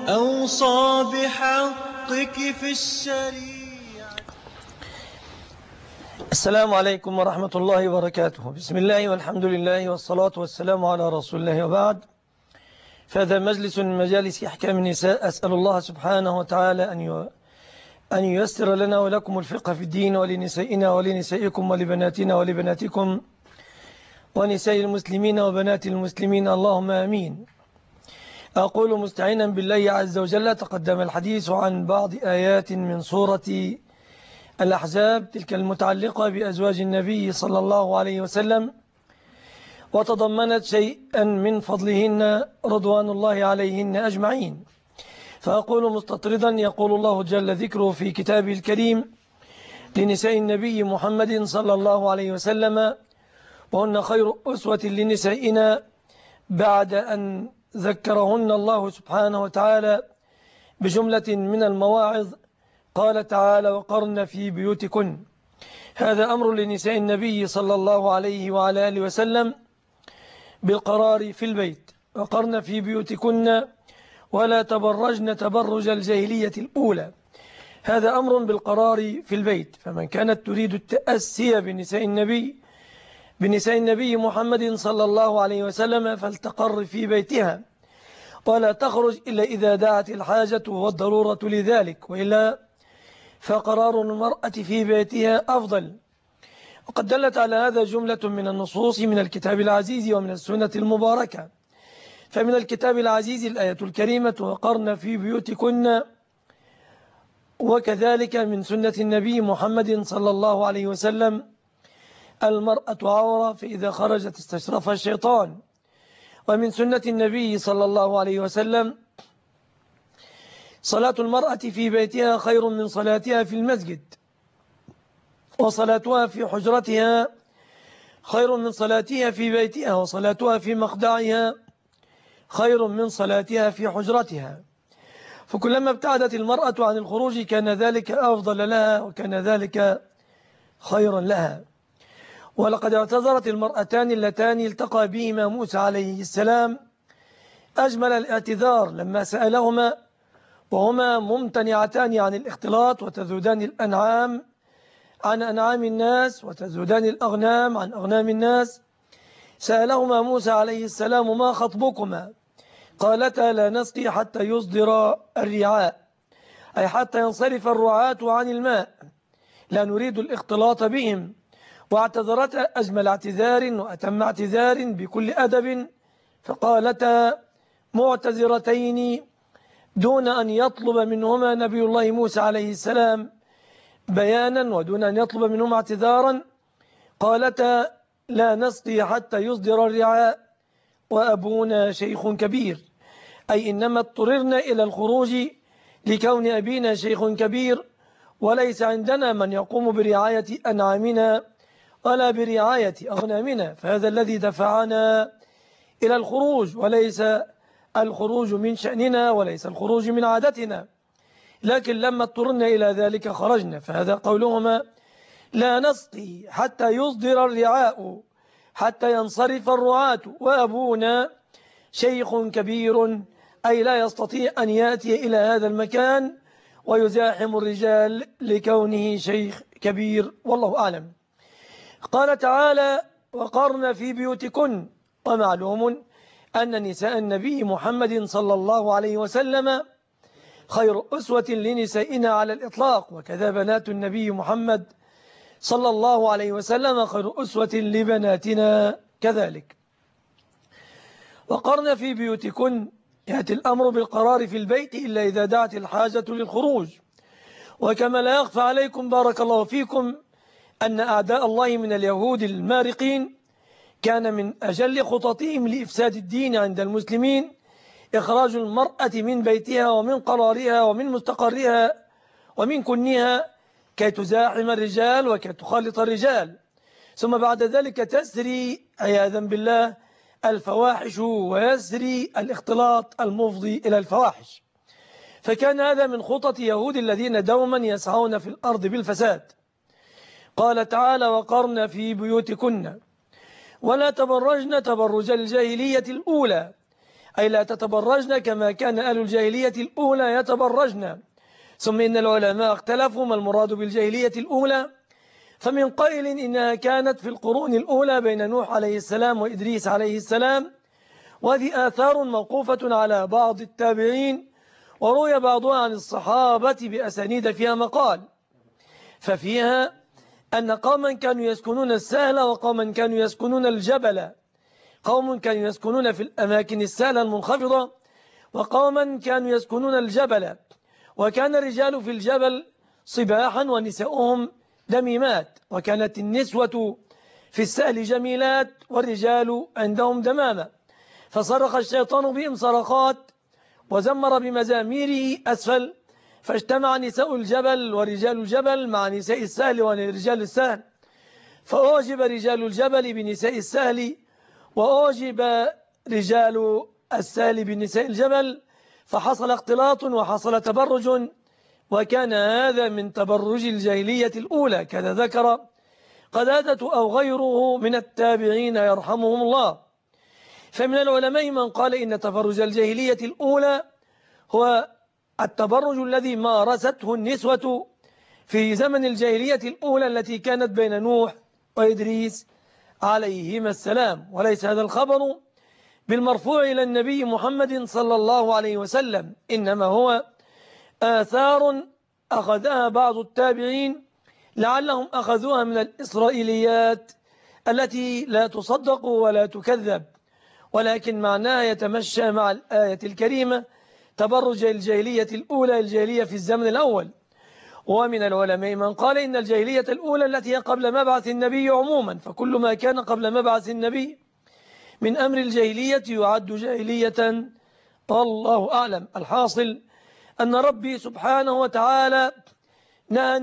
أوصى بحقك في الشريعة. السلام عليكم ورحمة الله وبركاته. بسم الله والحمد لله والصلاة والسلام على رسول الله وبعد. فهذا مجلس من مجالس أحكام النساء. أسأل الله سبحانه وتعالى أن ييسر لنا ولكم الفقه في الدين، ولنسائنا ولنسائكم ولبناتنا ولبناتكم ونساء المسلمين وبنات المسلمين، اللهم آمين. أقول مستعينا بالله عز وجل، تقدم الحديث عن بعض آيات من سورة الأحزاب، تلك المتعلقة بأزواج النبي صلى الله عليه وسلم، وتضمنت شيئا من فضلهن رضوان الله عليهن أجمعين. فأقول مستطردا، يقول الله جل ذكره في كتابه الكريم لنساء النبي محمد صلى الله عليه وسلم: وهن خير أسوة لنسائنا، بعد أن ذكرهن الله سبحانه وتعالى بجملة من المواعظ. قال تعالى: وقرن في بيوتكن. هذا أمر لنساء النبي صلى الله عليه وعلى آله وسلم بالقرار في البيت. وقرن في بيوتكن ولا تبرجن تبرج الجاهلية الأولى. هذا أمر بالقرار في البيت. فمن كانت تريد التأسي بنساء النبي محمد صلى الله عليه وسلم فلتقر في بيتها، ولا تخرج إلا إذا دعت الحاجة والضرورة لذلك، وإلا فقرار المرأة في بيتها أفضل. وقد دلت على هذا جملة من النصوص من الكتاب العزيز ومن السنة المباركة. فمن الكتاب العزيز الآية الكريمة: وقرن في بيوتكن، وكذلك من سنة النبي محمد صلى الله عليه وسلم: المرأة عورة، فإذا خرجت استشرفها الشيطان. ومن سنة النبي صلى الله عليه وسلم: صلاة المرأة في بيتها خير من صلاتها في المسجد، وصلاتها في حجرتها خير من صلاتها في بيتها، وصلاتها في مخدعها خير من صلاتها في حجرتها. فكلما ابتعدت المرأة عن الخروج كان ذلك أفضل لها، وكان ذلك خيرا لها. ولقد اعتذرت المرأتان اللتان التقى بهما موسى عليه السلام أجمل الاعتذار لما سألهما وهما ممتنعتان عن الاختلاط، وتذودان الأنعام عن أنعام الناس، وتذودان الأغنام عن أغنام الناس. سألهما موسى عليه السلام: ما خطبكما؟ قالتا: لا نسقي حتى يصدر الرعاء، أي حتى ينصرف الرعاة عن الماء، لا نريد الاختلاط بهم. واعتذرتا أجمل اعتذار وأتم اعتذار بكل أدب، فقالتا معتذرتين دون أن يطلب منهما نبي الله موسى عليه السلام بيانا، ودون أن يطلب منهما اعتذارا. قالتا: لا نسقي حتى يصدر الرعاء وأبونا شيخ كبير، أي إنما اضطررنا إلى الخروج لكون أبينا شيخ كبير، وليس عندنا من يقوم برعاية أنعامنا ولا برعاية أغنامنا، فهذا الذي دفعنا إلى الخروج، وليس الخروج من شأننا، وليس الخروج من عادتنا، لكن لما اضطررنا إلى ذلك خرجنا. فهذا قولهما: لا نسقي حتى يصدر الرعاء، حتى ينصرف الرعاة، وأبونا شيخ كبير، أي لا يستطيع أن يأتي إلى هذا المكان ويزاحم الرجال لكونه شيخ كبير، والله أعلم. قال تعالى: وقرن في بيوتكن. ومعلوم أن نساء النبي محمد صلى الله عليه وسلم خير أسوة لنسائنا على الإطلاق، وكذا بنات النبي محمد صلى الله عليه وسلم خير أسوة لبناتنا كذلك. وقرن في بيوتكن، يأتي الأمر بالقرار في البيت إلا إذا دعت الحاجة للخروج. وكما لا يخفى عليكم بارك الله فيكم أن أعداء الله من اليهود المارقين كان من أجل خططهم لإفساد الدين عند المسلمين إخراج المرأة من بيتها ومن قرارها ومن مستقرها ومن كنها كي تزاحم الرجال وكي تخالط الرجال، ثم بعد ذلك تسري عياذا بالله الفواحش، ويسري الاختلاط المفضي إلى الفواحش. فكان هذا من خطط يهود الذين دوما يسعون في الأرض بالفساد. قال تعالى: وقرن في بيوتكن ولا تبرجن تبرج الجاهلية الأولى، أي لا تتبرجن كما كان أهل الجاهلية الأولى يتبرجن. ثم إن العلماء اختلفوا ما المراد بالجاهلية الأولى، فمن قائل إنها كانت في القرون الأولى بين نوح عليه السلام وإدريس عليه السلام، وهذه آثار موقوفة على بعض التابعين، وروي بعضها عن الصحابة بأسانيد فيها مقال. ففيها أن قوما كانوا يسكنون السهل وقوما كانوا يسكنون الجبل، قوم كانوا يسكنون في الأماكن السهلة المنخفضة وقوما كانوا يسكنون الجبل، وكان الرجال في الجبل صباحا ونساؤهم دميمات، وكانت النسوة في السهل جميلات والرجال عندهم دمامة، فصرخ الشيطان بهم صرخات وزمر بمزاميره أسفل، فاجتمع نساء الجبل ورجال الجبل مع نساء السهل ورجال السهل، فأعجب رجال الجبل بنساء السهل وأعجب رجال السهل بنساء الجبل، فحصل اختلاط وحصل تبرج، وكان هذا من تبرج الجاهلية الأولى كذا ذكر قتادة أو غيره من التابعين يرحمهم الله. فمن العلماء من قال إن تبرج الجاهلية الأولى هو التبرج الذي مارسته النسوة في زمن الجاهلية الأولى التي كانت بين نوح وإدريس عليهما السلام، وليس هذا الخبر بالمرفوع إلى النبي محمد صلى الله عليه وسلم، إنما هو آثار أخذها بعض التابعين لعلهم أخذوها من الإسرائيليات التي لا تصدق ولا تكذب، ولكن معناها يتمشى مع الآية الكريمة تبرج الجاهلية الأولى، الجاهلية في الزمن الأول. ومن العلماء من قال إن الجاهلية الأولى التي هي قبل مبعث النبي عموما، فكل ما كان قبل مبعث النبي من أمر الجاهلية يعد جاهلية، والله أعلم. الحاصل أن ربي سبحانه وتعالى نهى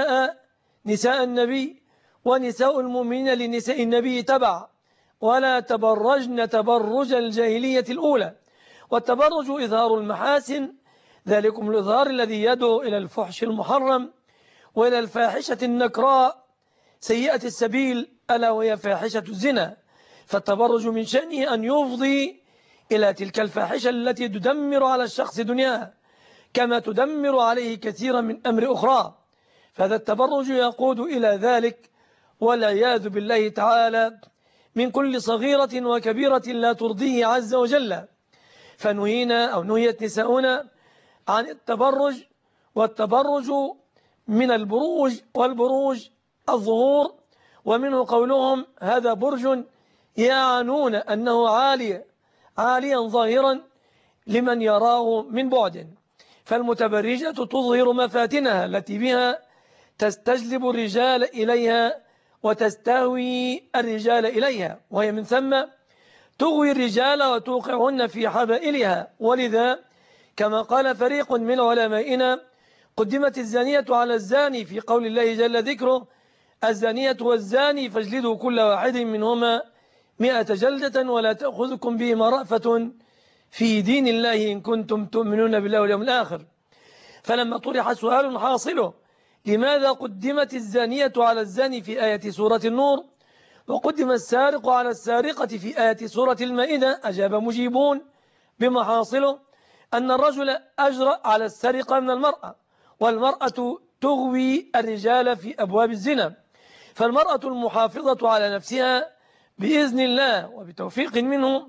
نساء النبي ونساء المؤمنين لنساء النبي تبع، ولا تبرجن تبرج الجاهلية الأولى. والتبرج إظهار المحاسن، ذلكم الإظهار الذي يدعو إلى الفحش المحرم وإلى الفاحشة النكراء سيئة السبيل، ألا وهي فاحشة الزنا. فالتبرج من شأنه أن يفضي إلى تلك الفاحشة التي تدمر على الشخص دنياه كما تدمر عليه كثيرا من أمر أخرى، فهذا التبرج يقود إلى ذلك والعياذ بالله تعالى من كل صغيرة وكبيرة لا ترضيه عز وجل. فنهينا أو نهيت نساؤنا عن التبرج، والتبرج من البروج، والبروج الظهور، ومنه قولهم هذا برج، يعنون أنه عاليا ظاهرا لمن يراه من بعد. فالمتبرجة تظهر مفاتنها التي بها تستجلب الرجال إليها وتستهوي الرجال إليها، وهي من ثم تغوي الرجال وتوقعهن في حبائلها. ولذا كما قال فريق من علمائنا قدمت الزانية على الزاني في قول الله جل ذكره الزانية والزاني فاجلدوا كل واحد منهما 100 جلدة ولا تأخذكم بهما رأفة في دين الله إن كنتم تؤمنون بالله واليوم الآخر. فلما طرح سؤال حاصله لماذا قدمت الزانية على الزاني في آية سورة النور وقدم السارق على السارقة في آية سورة المائدة، أجاب مجيبون بمحاصله أن الرجل أجرأ على السرقة من المرأة، والمرأة تغوي الرجال في أبواب الزنا، فالمرأة المحافظة على نفسها بإذن الله وبتوفيق منه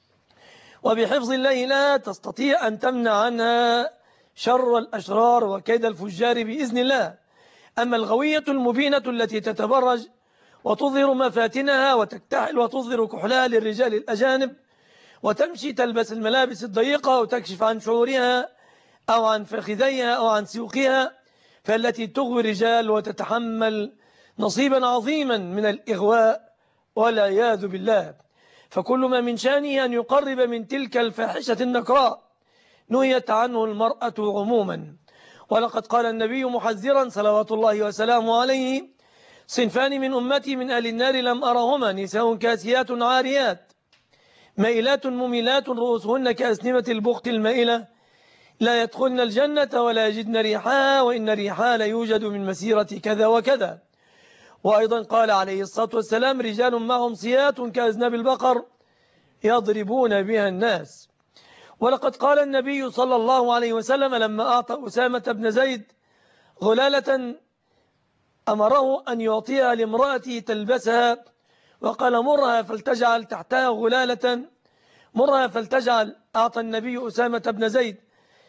وبحفظ الله لا تستطيع أن تمنع عنها شر الأشرار وكيد الفجار بإذن الله. أما الغوية المبينة التي تتبرج وتظهر مفاتنها وتكتحل وتظهر كحلها للرجال الأجانب وتمشي تلبس الملابس الضيقة وتكشف عن شعورها أو عن فخذيها أو عن سوقها، فالتي تغوي الرجال وتتحمل نصيبا عظيما من الإغواء والعياذ بالله. فكل ما من شأنه أن يقرب من تلك الفاحشة النكراء نهيت عنه المرأة عموما. ولقد قال النبي محذرا صلوات الله وسلامه عليه صنفان من أمتي من أهل النار لم أرهما نساء كاسيات عاريات مائلات مميلات رؤوسهن كأسنمة البخت المائلة لا يدخلن الجنة ولا يجدن ريحها وإن ريحها لا يوجد من مسيرة كذا وكذا. وأيضا قال عليه الصلاة والسلام رجال معهم سيات كأذناب البقر يضربون بها الناس. ولقد قال النبي صلى الله عليه وسلم لما أعطى أسامة بن زيد غلالة أمره أن يعطيها لامرأته تلبسها، وقال مرها فلتجعل تحتها غلالة، مرها فلتجعل. أعطى النبي أسامة بن زيد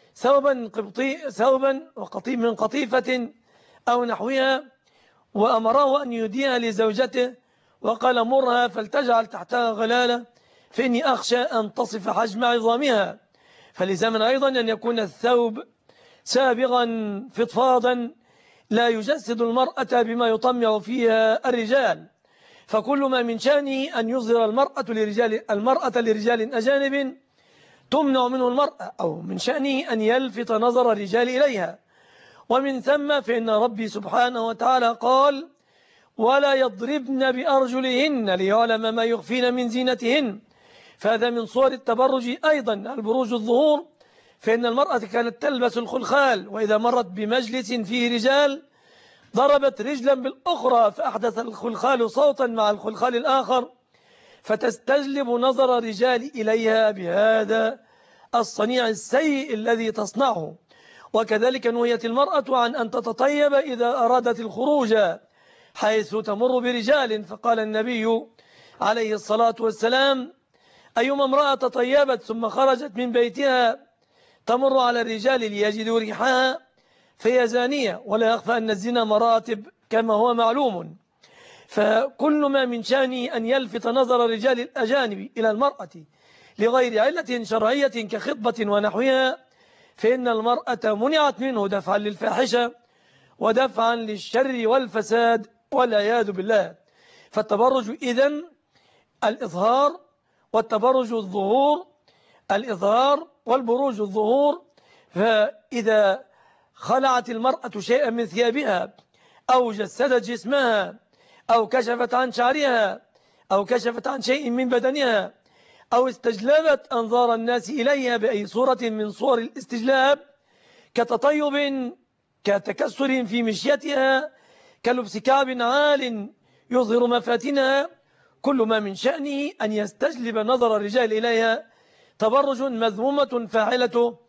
ثوبا من قطيفة أو نحوها، وأمره أن يهديها لزوجته، وقال مرها فلتجعل تحتها غلالة فإني أخشى أن تصف حجم عظامها. فلزمن أيضا أن يكون الثوب سابغا فضفاضا لا يجسد المرأة بما يطمع فيها الرجال. فكل ما من شأنه أن يظهر المرأة لرجال أجانب تمنع منه المرأة، أو من شأنه أن يلفت نظر الرجال إليها. ومن ثم فإن ربي سبحانه وتعالى قال ولا يضربن بأرجلهن ليعلم ما يخفين من زينتهن. فهذا من صور التبرج أيضا البروج الظهور، فإن المرأة كانت تلبس الخلخال، وإذا مرت بمجلس فيه رجال ضربت رجلا بالأخرى فأحدث الخلخال صوتا مع الخلخال الآخر، فتستجلب نظر الرجال إليها بهذا الصنيع السيء الذي تصنعه. وكذلك نهيت المرأة عن أن تتطيب إذا أرادت الخروج حيث تمر برجال، فقال النبي عليه الصلاة والسلام أيما امرأة تطيبت ثم خرجت من بيتها تمر على الرجال ليجدوا ريحها فهي زانية. ولا يخفى أن الزنا مراتب كما هو معلوم. فكل ما من شأنه أن يلفت نظر الرجال الأجانب إلى المرأة لغير علة شرعية كخطبة ونحوها، فإن المرأة منعت منه دفعا للفاحشة ودفعا للشر والفساد والعياذ بالله. فالتبرج إذن الإظهار، والتبرج الظهور الإظهار والبروج الظهور. فإذا خلعت المرأة شيئا من ثيابها أو جسدت جسمها أو كشفت عن شعرها أو كشفت عن شيء من بدنها أو استجلبت أنظار الناس إليها بأي صورة من صور الاستجلاب كتطيب كتكسر في مشيتها كلبس كعب عال يظهر مفاتنها، كل ما من شأنه أن يستجلب نظر الرجال إليها تبرج مذمومة فاعلته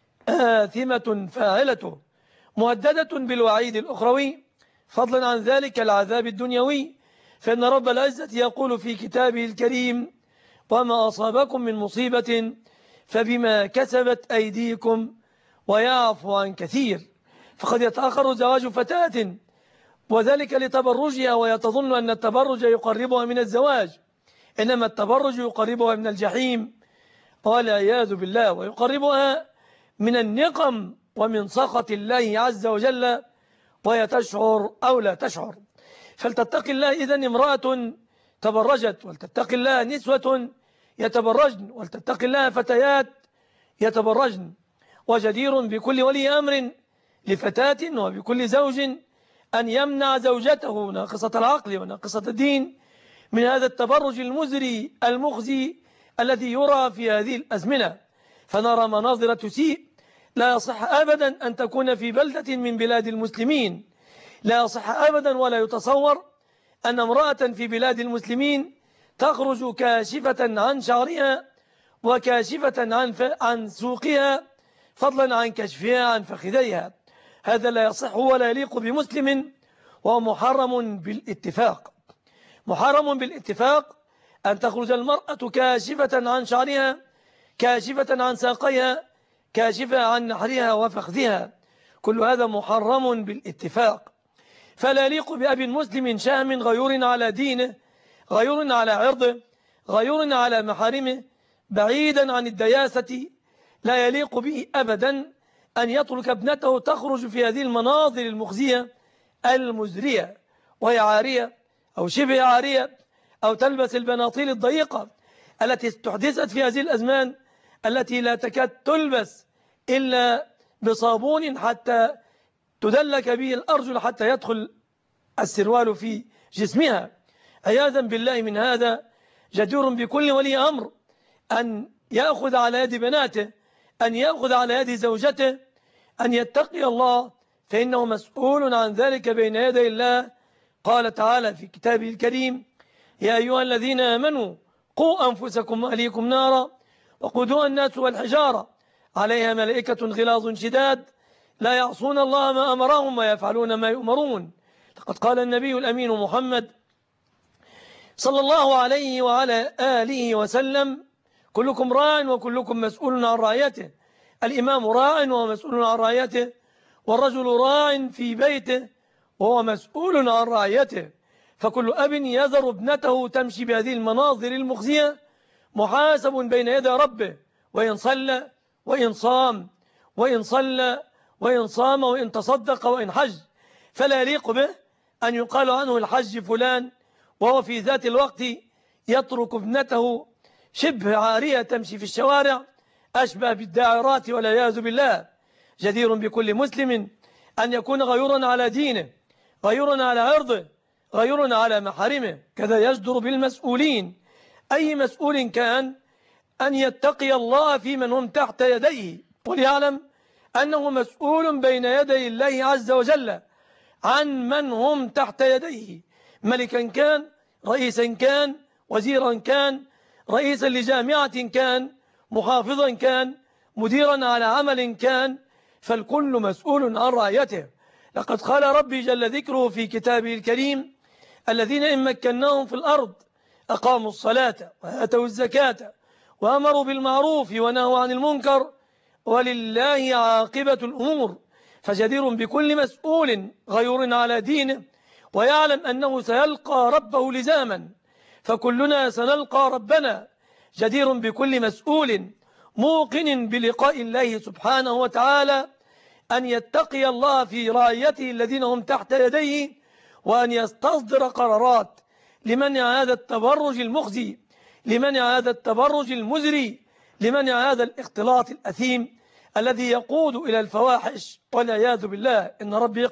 آثمة فاعلته مهددة بالوعيد الأخروي، فضلا عن ذلك العذاب الدنيوي. فإن رب العزة يقول في كتابه الكريم وما أصابكم من مصيبة فبما كسبت أيديكم ويعفو عن كثير. فقد يتأخر زواج فتاة وذلك لتبرجها ويتظن أن التبرج يقربها من الزواج، إنما التبرج يقربها من الجحيم والعياذ بالله، ويقربها من النقم ومن سخط الله عز وجل، وهي تشعر أو لا تشعر. فلتتق الله إذن امرأة تبرجت، ولتتق الله نسوة يتبرجن، ولتتق الله فتيات يتبرجن. وجدير بكل ولي أمر لفتاة وبكل زوج أن يمنع زوجته ناقصة العقل وناقصة الدين من هذا التبرج المزري المخزي الذي يرى في هذه الأزمنة. فنرى مناظر تسيء. لا يصح أبدا أن تكون في بلدة من بلاد المسلمين، لا يصح أبدا ولا يتصور أن امرأة في بلاد المسلمين تخرج كاشفة عن شعرها وكاشفة عن سوقها، فضلا عن كشفها عن فخذيها. هذا لا يصح ولا يليق بمسلم، وهو محرم بالاتفاق. محرم بالاتفاق أن تخرج المرأة كاشفة عن شعرها، كاشفة عن ساقيها، كاشفة عن نحرها وفخذها، كل هذا محرم بالاتفاق. فلا يليق بأب مسلم شهم غيور على دينه، غيور على عرضه، غيور على محارمه، بعيدا عن الدياسة، لا يليق به أبدا أن يترك ابنته تخرج في هذه المناظر المخزية المزرية وهي عارية أو شبه عارية، أو تلبس البناطيل الضيقة التي استحدثت في هذه الأزمان، التي لا تكاد تلبس إلا بصابون حتى تدلك به الأرجل حتى يدخل السروال في جسمها. عياذا بالله من هذا. جدير بكل ولي أمر أن يأخذ على يد بناته، أن يأخذ على يد زوجته، أن يتقي الله، فإنه مسؤول عن ذلك بين يدي الله. قال تعالى في كتابه الكريم يا أيها الذين آمنوا قوا أنفسكم وأهليكم نارا وقودها الناس والحجارة عليها ملائكة غلاظ شداد لا يعصون الله ما أمرهم ويفعلون ما يؤمرون. لقد قال النبي الأمين محمد صلى الله عليه وعلى آله وسلم: كلكم راع وكلكم مسؤول عن رعيته. الإمام راع ومسؤول عن رعيته، والرجل راع في بيته وهو مسؤول عن رعيته. فكل أب يذر ابنته تمشي بهذه المناظر المخزية محاسب بين يدي ربه، وإن صلى وإن صام، وإن صلى وإن صام، وإن تصدق وإن حج. فلا يليق به أن يقال عنه الحج فلان وهو في ذات الوقت يترك ابنته شبه عارية تمشي في الشوارع أشبه بالداعرات والعياذ بالله. جدير بكل مسلم أن يكون غيورا على دينه، غيورا على عرضه، غيورا على محارمه. كذا يجدر بالمسؤولين، أي مسؤول كان، أن يتقي الله في من هم تحت يديه، وليعلم أنه مسؤول بين يدي الله عز وجل عن من هم تحت يديه، ملكا كان، رئيسا كان، وزيرا كان، رئيسا لجامعة كان، محافظا كان، مديرا على عمل كان، فالكل مسؤول عن رعيته. لقد قال ربي جل ذكره في كتابه الكريم: الذين إن مكناهم في الأرض أقاموا الصلاة وآتوا الزكاة وأمروا بالمعروف ونهوا عن المنكر ولله عاقبة الأمور. فجدير بكل مسؤول غيور على دينه ويعلم أنه سيلقى ربه لزاما، فكلنا سنلقى ربنا. جدير بكل مسؤول موقن بلقاء الله سبحانه وتعالى أن يتقي الله في رعيته الذين هم تحت يديه، وأن يستصدر قرارات لمنع هذا التبرج المخزي، لمنع هذا التبرج المزري، لمنع هذا الاختلاط الأثيم الذي يقود إلى الفواحش والعياذ بالله. إن ربي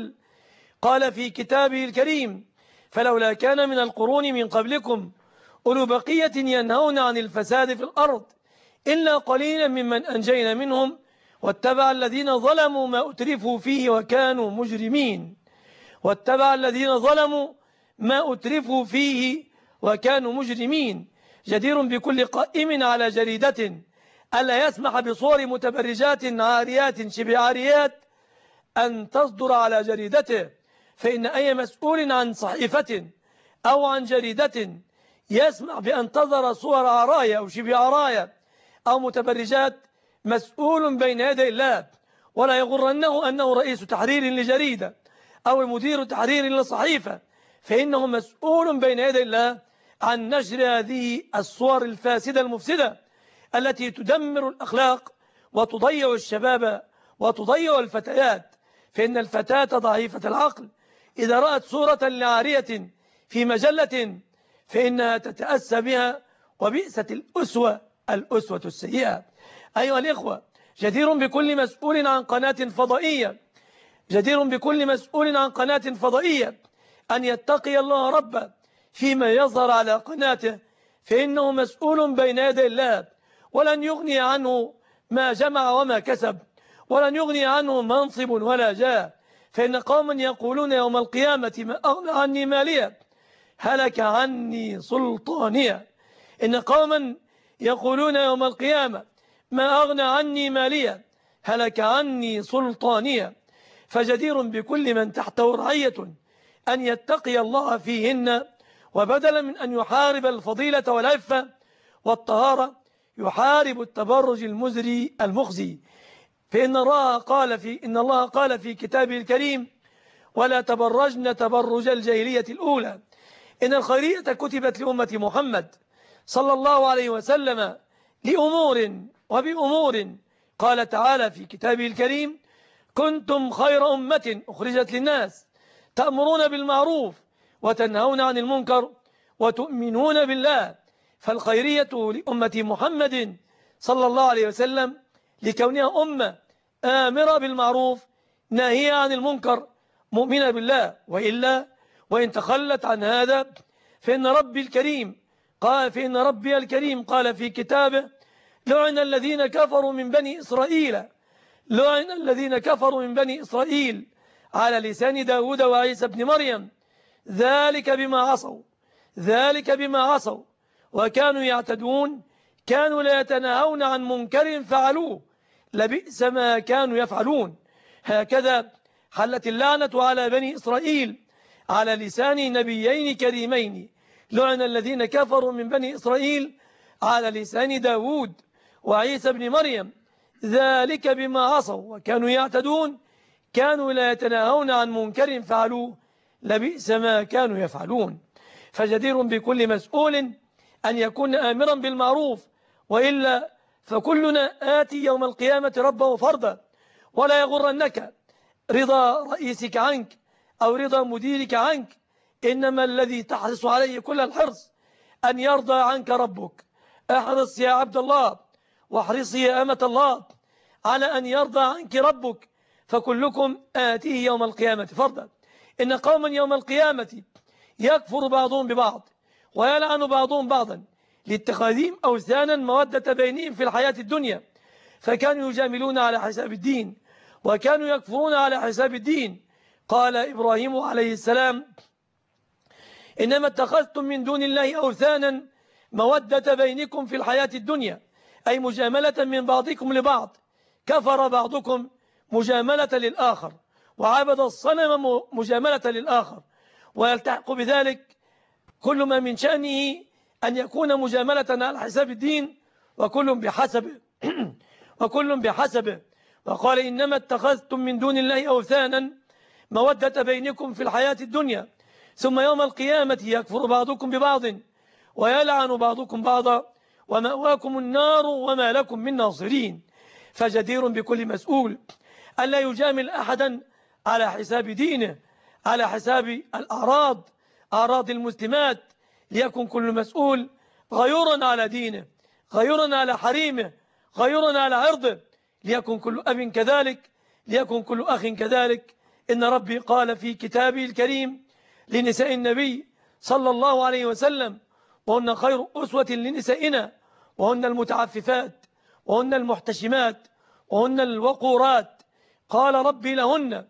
قال في كتابه الكريم: فلولا كان من القرون من قبلكم أولو بقية ينهون عن الفساد في الأرض إلا قليلا ممن أنجينا منهم واتبع الذين ظلموا ما أترفوا فيه وكانوا مجرمين. واتبع الذين ظلموا ما أترفوا فيه وكانوا مجرمين. جدير بكل قائم على جريدة ألا يسمح بصور متبرجات عاريات شبه عاريات أن تصدر على جريدته، فإن أي مسؤول عن صحيفة أو عن جريدة يسمح بأن تظهر صور عرايا أو شبه عرايا أو متبرجات مسؤول بين يدي الله. ولا يغرنه أنه رئيس تحرير لجريدة أو مدير تحرير لصحيفة، فإنه مسؤول بين يدي الله عن نشر هذه الصور الفاسدة المفسدة التي تدمر الأخلاق وتضيع الشباب وتضيع الفتيات. فإن الفتاة ضعيفة العقل إذا رأت صورة لعارية في مجلة فإنها تتأسى بها، وبئست الأسوة السيئة. أيها الإخوة، جدير بكل مسؤول عن قناة فضائية، جدير بكل مسؤول عن قناة فضائية أن يتقي الله ربه فيما يظهر على قناته، فإنه مسؤول بين يدي الله، ولن يغني عنه ما جمع وما كسب، ولن يغني عنه منصب ولا جاه. فإن قوما يقولون يوم القيامة: ما أغنى عني مالية، هلك عني سلطانية. إن قوما يقولون يوم القيامة: ما أغنى عني مالية، هلك عني سلطانية. فجدير بكل من تحته رعية أن يتقي الله فيهن، وبدلا من أن يحارب الفضيلة والعفة والطهارة يحارب التبرج المزري المخزي. فإن الله قال في كتابه الكريم: ولا تبرجن تبرج الجاهلية الأولى. إن الخيرية كتبت لأمة محمد صلى الله عليه وسلم لأمور وبأمور. قال تعالى في كتابه الكريم: كنتم خير أمة أخرجت للناس تأمرون بالمعروف وتنهون عن المنكر وتؤمنون بالله. فالخيرية لأمة محمد صلى الله عليه وسلم لكونها أمة آمرة بالمعروف ناهية عن المنكر مؤمنة بالله، وإلا وإن تخلت عن هذا فإن ربي الكريم قال في كتابه: لعن الذين كفروا من بني إسرائيل، لعن الذين كفروا من بني إسرائيل على لسان داود وعيسى بن مريم، ذلك بما عصوا وكانوا يعتدون كانوا لا يتناهون عن منكر فعلوه لبئس ما كانوا يفعلون. هكذا حلت اللعنة على بني إسرائيل على لسان نبيين كريمين، لعن الذين كفروا من بني إسرائيل على لسان داود وعيسى بن مريم، ذلك بما عصوا وكانوا يعتدون، كانوا لا يتناهون عن منكر فعلوه لبئس ما كانوا يفعلون. فجدير بكل مسؤول أن يكون آمرا بالمعروف، وإلا فكلنا آتي يوم القيامة ربه فردا. ولا يغرنك رضا رئيسك عنك أو رضا مديرك عنك، إنما الذي تحرص عليه كل الحرص أن يرضى عنك ربك. احرص يا عبد الله واحرصي يا أمة الله على أن يرضى عنك ربك، فكلكم آتيه يوم القيامة فردا. إن قوما يوم القيامة يكفر بعضهم ببعض ويلعن بعضهم بعضا لاتخاذهم أوثانا مودة بينهم في الحياة الدنيا، فكانوا يجاملون على حساب الدين وكانوا يكفرون على حساب الدين. قال إبراهيم عليه السلام: إنما اتخذتم من دون الله أوثانا مودة بينكم في الحياة الدنيا، أي مجاملة من بعضكم لبعض، كفر بعضكم مجاملة للآخر وعبد الصنم مجاملة للآخر، ويلتحق بذلك كل ما من شأنه أن يكون مجاملة على حساب الدين، وكل بحسبه وقال: إنما اتخذتم من دون الله أوثانا مودة بينكم في الحياة الدنيا، ثم يوم القيامة يكفر بعضكم ببعض ويلعن بعضكم بعضا ومأواكم النار وما لكم من ناصرين. فجدير بكل مسؤول ألا يجامل أحدا على حساب دينه، على حساب أعراض المسلمات، ليكن كل مسؤول غيورا على دينه، غيورا على حريمه، غيورا على عرضه، ليكن كل أب كذلك، ليكن كل أخ كذلك. إن ربي قال في كتابه الكريم لنساء النبي صلى الله عليه وسلم: وهن خير أسوة لنسائنا، وهن المتعففات، وهن المحتشمات، وهن الوقورات. قال ربي لهن،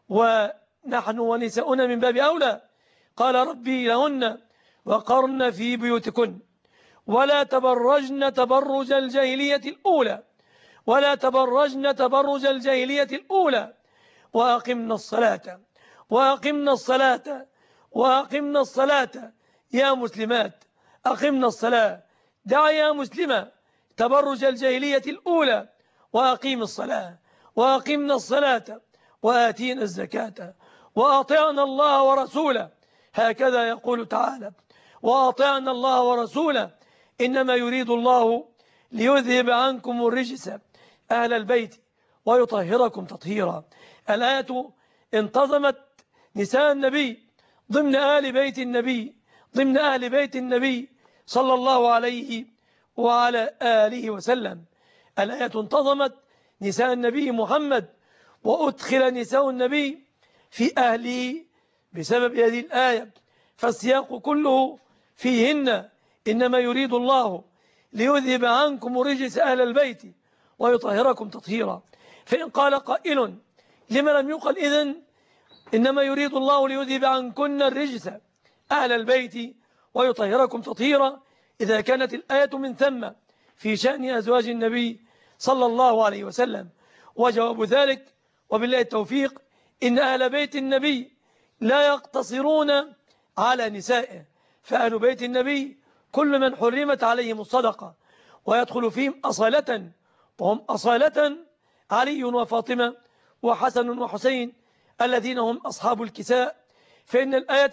ونحن ونساؤنا من باب أولى، قال ربي لهن: وقرن في بيوتكن ولا تبرجن تبرج الجاهلية الأولى، ولا تبرجن تبرج الجاهلية الأولى، وأقمنا الصلاة وأقمنا الصلاة وأقمنا الصلاة. يا مسلمات أقمنا الصلاة، دع يا مسلمة تبرج الجاهلية الأولى، وأقيم الصلاة وأقمنا الصلاة وآتينا الزكاة وأطعنا الله ورسوله. هكذا يقول تعالى: وأطعنا الله ورسوله إنما يريد الله ليذهب عنكم الرجس أهل البيت ويطهركم تطهيرا. الآية انتظمت نساء النبي ضمن آل بيت النبي، ضمن أهل بيت النبي صلى الله عليه وعلى آله وسلم. الآية انتظمت نساء النبي محمد، وأدخل نساء النبي في أهله بسبب هذه الآية، فالسياق كله فيهن: إنما يريد الله ليذهب عنكم رجس أهل البيت ويطهركم تطهيرا. فإن قال قائل: لما لم يقل إذن إنما يريد الله ليذهب عنكن الرجس أهل البيت ويطهركم تطهيرا، إذا كانت الآية من ثم في شأن أزواج النبي صلى الله عليه وسلم؟ وجواب ذلك وبالله التوفيق: إن أهل بيت النبي لا يقتصرون على نسائه، فأهل بيت النبي كل من حرمت عليهم الصدقة، ويدخل فيهم أصالة، وهم أصالة علي وفاطمة وحسن وحسين الذين هم أصحاب الكساء. فإن الآية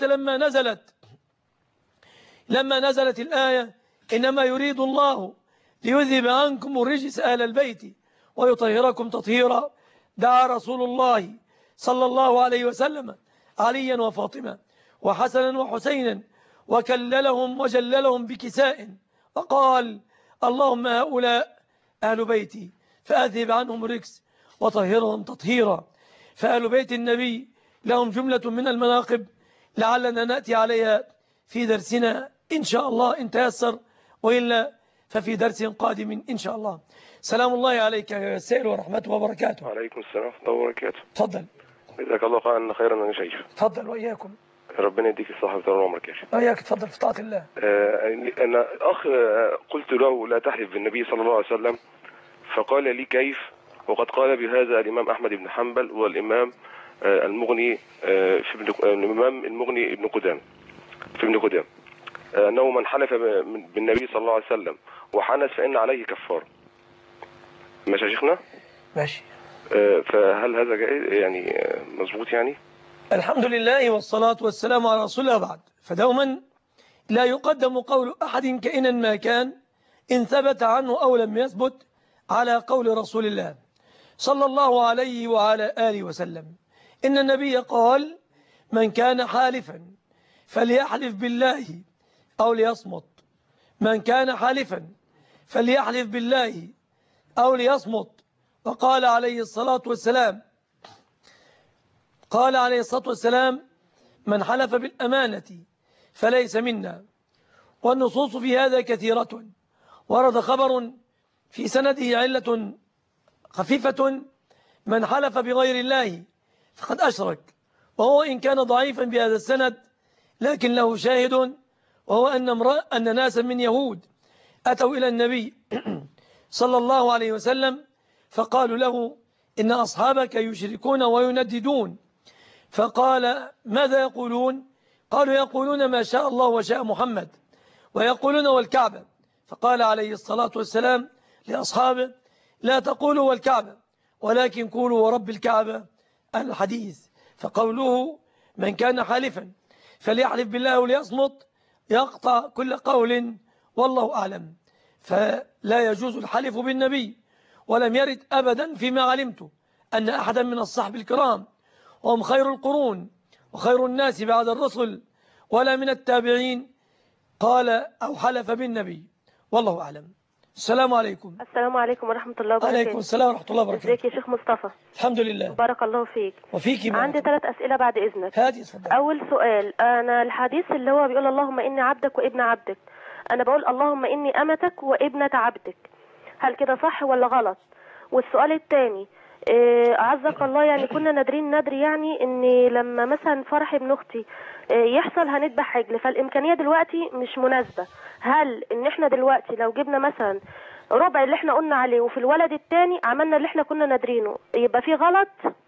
لما نزلت الآية: إنما يريد الله ليذهب عنكم الرجس أهل البيت ويطهركم تطهيرا، دعا رسول الله صلى الله عليه وسلم عليا وفاطمة وحسنا وحسينا وكللهم وجللهم بكساء، وقال: اللهم هؤلاء أهل بيتي فأذهب عنهم الرجس وطهرهم تطهيرا. فأهل بيت النبي لهم جملة من المناقب لعلنا نأتي عليها في درسنا إن شاء الله إن تيسر، وإلا ففي درس قادم إن شاء الله. سلام الله عليك يا سائل ورحمته وبركاته. وعليكم السلام ورحمة الله وبركاته. تفضل. جزاك الله خيرا يا شيخ. تفضل وإياكم. ربنا يديك الصحة وطول عمرك يا أخي. اياك تفضل في طاعة الله. أنا أخ قلت له لا تحلف بالنبي صلى الله عليه وسلم، فقال لي كيف وقد قال بهذا الإمام أحمد بن حنبل والإمام المغني الإمام المغني ابن قدام في ابن قدام أنه من حلف بالنبي صلى الله عليه وسلم وحنث فإن عليه كفارة. ماشي يا شيخنا؟ ماشي. فهل هذا يعني مظبوط يعني؟ الحمد لله والصلاة والسلام على رسول الله بعد. فدوما لا يقدم قول أحد كائنا ما كان إن ثبت عنه أو لم يثبت على قول رسول الله صلى الله عليه وعلى آله وسلم. إن النبي قال: من كان حالفا فليحلف بالله أو ليصمت. من كان حالفا فليحلف بالله أو ليصمت. وقال عليه الصلاة والسلام من حلف بالأمانة فليس منا. والنصوص في هذا كثيرة. ورد خبر في سنده علة خفيفة: من حلف بغير الله فقد أشرك. وهو إن كان ضعيفا بهذا السند لكن له شاهد، وهو أن ناسا من يهود أتوا إلى النبي صلى الله عليه وسلم فقالوا له: إن أصحابك يشركون وينددون. فقال: ماذا يقولون؟ قالوا: يقولون ما شاء الله وشاء محمد، ويقولون والكعبة. فقال عليه الصلاة والسلام لأصحابه: لا تقولوا والكعبة، ولكن قولوا ورب الكعبة الحديث. فقوله من كان حالفا فليحلف بالله وليصمت يقطع كل قول، والله أعلم. فلا يجوز الحلف بالنبي، ولم يرد أبدا فيما علمت أن أحدا من الصحب الكرام وهم خير القرون وخير الناس بعد الرسل ولا من التابعين قال أو حلف بالنبي، والله أعلم. السلام عليكم. السلام عليكم ورحمة الله وبركاته. عليكم السلام ورحمة الله وبركاته. ازيك يا شيخ مصطفى؟ الحمد لله. بارك الله فيك. وفيك. عندي 3 أسئلة بعد إذنك. هاتي اتفضل. أول سؤال، أنا الحديث اللي هو بيقول اللهم إني عبدك وابن عبدك، أنا بقول اللهم إني أمتك وابنة عبدك، هل كده صح ولا غلط؟ والسؤال الثاني، أعزك الله، يعني كنا نادرين ندري يعني إن لما مثلا فرح ابن أختي يحصل هنذبح عجل، فالإمكانية دلوقتي مش مناسبة. هل إن إحنا دلوقتي لو جبنا مثلا ربع اللي إحنا قلنا عليه وفي الولد الثاني عملنا اللي إحنا كنا نادرينه يبقى فيه غلط؟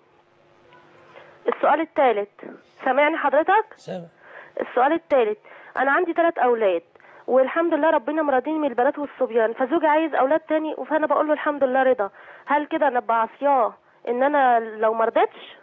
السؤال الثالث، سامعني حضرتك؟ سامع. السؤال الثالث، أنا عندي 3 أولاد والحمد لله ربنا مرضيني من البنات والصبيان، فزوجي عايز أولاد تاني فأنا بقول له الحمد لله رضا، هل كده أنا بعصياه إن أنا لو مرضتش؟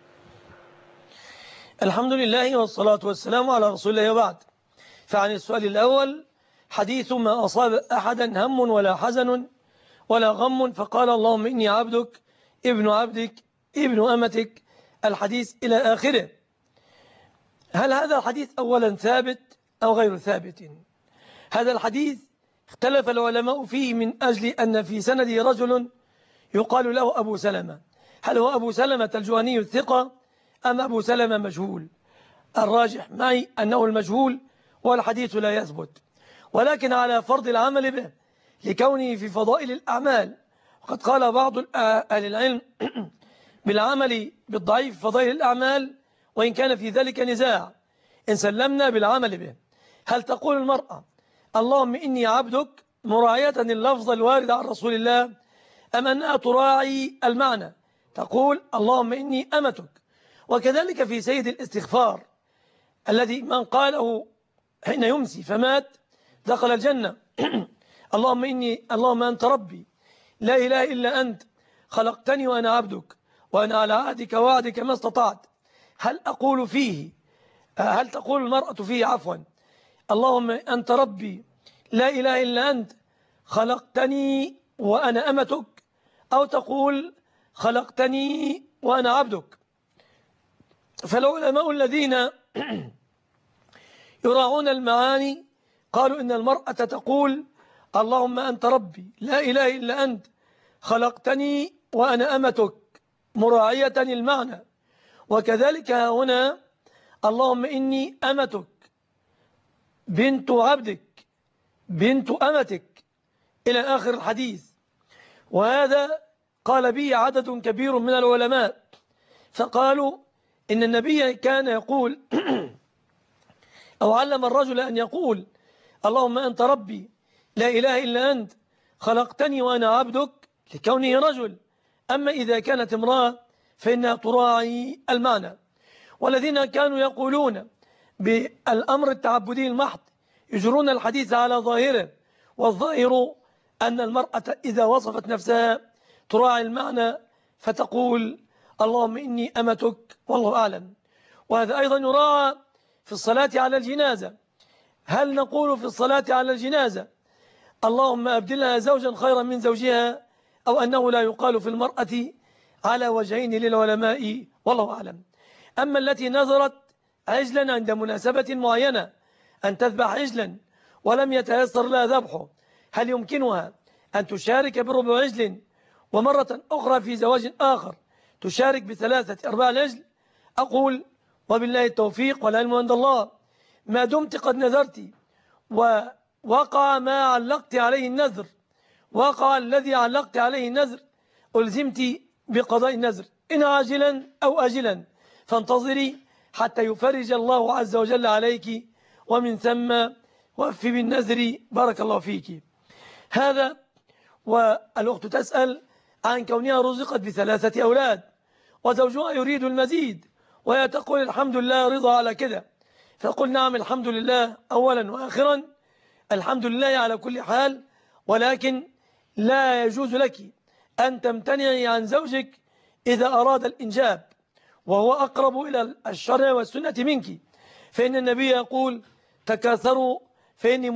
الحمد لله والصلاة والسلام على رسول الله وبعد. فعن السؤال الأول: حديث ما أصاب أحدا هم ولا حزن ولا غم فقال اللهم إني عبدك ابن عبدك ابن أمتك، الحديث إلى آخره. هل هذا الحديث أولا ثابت أو غير ثابت؟ هذا الحديث اختلف العلماء فيه من أجل أن في سنده رجل يقال له أبو سلمة. هل هو أبو سلمة الجهني الثقة أم أبو سلمة مجهول؟ الراجح معي أنه المجهول والحديث لا يثبت، ولكن على فرض العمل به لكونه في فضائل الأعمال. وقد قال بعض أهل العلم بالعمل بالضعيف فضائل الأعمال، وإن كان في ذلك نزاع. إن سلمنا بالعمل به، هل تقول المرأة اللهم إني عبدك مراعية اللفظ الوارد عن رسول الله، أم أنها تراعي المعنى تقول اللهم إني أمتك؟ وكذلك في سيد الاستغفار الذي من قاله حين يمسي فمات دخل الجنة اللهم أنت ربي لا إله إلا أنت خلقتني وأنا عبدك وأنا على عهدك ووعدك ما استطعت. هل تقول المرأة فيه عفوا اللهم أنت ربي لا إله إلا أنت خلقتني وأنا أمتك، أو تقول خلقتني وأنا عبدك؟ فالعلماء الذين يراعون المعاني قالوا إن المرأة تقول اللهم أنت ربي لا إله إلا أنت خلقتني وأنا أمتك مراعية المعنى. وكذلك هنا اللهم إني أمتك بنت عبدك بنت أمتك إلى آخر الحديث. وهذا قال به عدد كبير من العلماء، فقالوا إن النبي كان يقول أو علم الرجل أن يقول اللهم أنت ربي لا إله إلا أنت خلقتني وأنا عبدك لكونه رجل. أما إذا كانت امرأة فإنها تراعي المعنى. والذين كانوا يقولون بالأمر التعبدي المحض يجرون الحديث على ظاهره، والظاهر أن المرأة إذا وصفت نفسها تراعي المعنى فتقول اللهم إني أمتك والله أعلم. وهذا أيضا يراعى في الصلاة على الجنازة. هل نقول في الصلاة على الجنازة اللهم أبدلها زوجا خيرا من زوجها، أو أنه لا يقال في المرأة؟ على وجهين للعلماء والله أعلم. أما التي نذرت عجلا عند مناسبة معينة أن تذبح عجلا ولم يتيسر لها ذبحه، هل يمكنها أن تشارك بربع عجل ومرة أخرى في زواج آخر تشارك ب3/4 العجل؟ أقول وبالله التوفيق والعلم عند الله. ما دمت قد نذرت ووقع ما علقت عليه النذر، وقع الذي علقت عليه النذر، ألزمت بقضاء النذر إن عاجلا أو آجلا، فانتظري حتى يفرج الله عز وجل عليك، ومن ثم وفي بالنذر بارك الله فيك. هذا. والأخت تسأل عن كونها رزقت ب3 أولاد وزوجها يريد المزيد، وهي تقول الحمد لله رضا على كده. فقل نعم الحمد لله أولا وآخرا، الحمد لله على كل حال، ولكن لا يجوز لك أن تمتنعي عن زوجك إذا أراد الإنجاب، وهو أقرب إلى الشرع والسنة منك، فإن النبي يقول تكاثروا فإني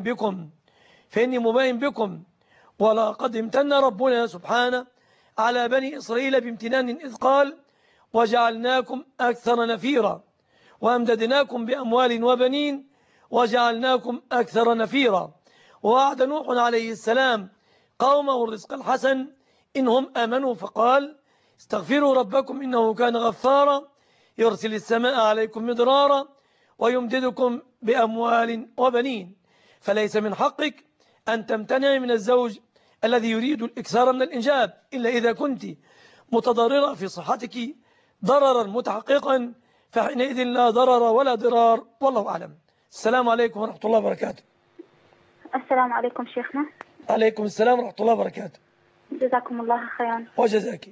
مباين بكم. ولقد امتن ربنا سبحانه على بني إسرائيل بامتنان إذ قال وجعلناكم أكثر نفيرا وأمددناكم بأموال وبنين وجعلناكم أكثر نفيرا. ووعد نوح عليه السلام قومه الرزق الحسن إنهم آمنوا فقال استغفروا ربكم إنه كان غفارا يرسل السماء عليكم مدرارا ويمددكم بأموال وبنين. فليس من حقك أن تمتنع من الزوج الذي يريد الإكثار من الإنجاب إلا إذا كنت متضررة في صحتك ضررا متحققا، فحينئذ لا ضرر ولا ضرار والله أعلم. السلام عليكم ورحمة الله وبركاته. السلام عليكم شيخنا. عليكم السلام ورحمة الله وبركاته. جزاكم الله خيرا. وجزاك.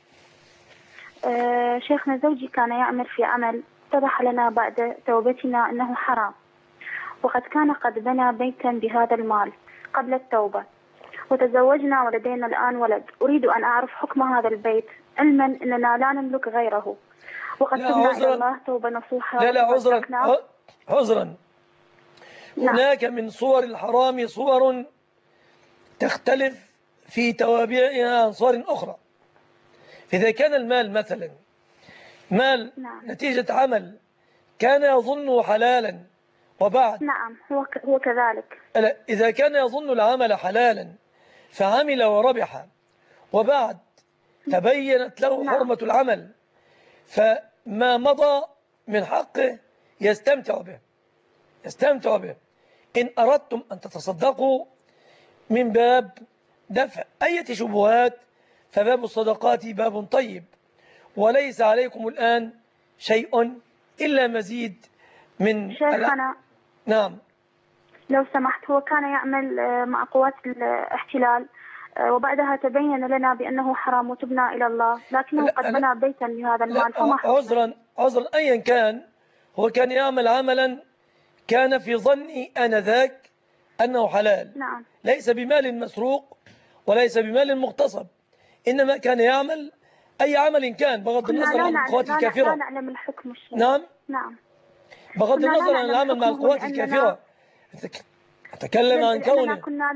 شيخنا زوجي كان يعمل في عمل اتضح لنا بعد توبتنا أنه حرام، وقد كان قد بنى بيتا بهذا المال قبل التوبة، وتزوجنا ولدينا الآن ولد. أريد أن أعرف حكم هذا البيت علما أننا لا نملك غيره، وقد تبنا إلى الله توبة نصوحة. لا عذرا. هناك من صور الحرام صور تختلف في توابعها عن صور أخرى. إذا كان المال مثلا مال نتيجة عمل كان يظنه حلالا وبعد هو كذلك. إذا كان يظن العمل حلالا فعمل وربح وبعد تبينت له حرمة العمل، فما مضى من حقه يستمتع به. إن أردتم أن تتصدقوا من باب دفع أي شبهات فباب الصدقات باب طيب، وليس عليكم الآن شيء إلا مزيد من شيخنا. نعم لو سمحت، هو كان يعمل مع قوات الاحتلال وبعدها تبين لنا بأنه حرام وتبنا إلى الله، لكنه قد بنى بيتا بهذا المال. عذرا أيا كان، هو كان يعمل عملا كان في ظني آنذاك أنه حلال. نعم. ليس بمال مسروق وليس بمال مغتصب، إنما كان يعمل أي عمل كان بغض النظر عن القوات الكافرة. لا نعلم الحكم الشيء. نعم بغض النظر عن العمل مع القوات الكافرة. أتكلم عن كونه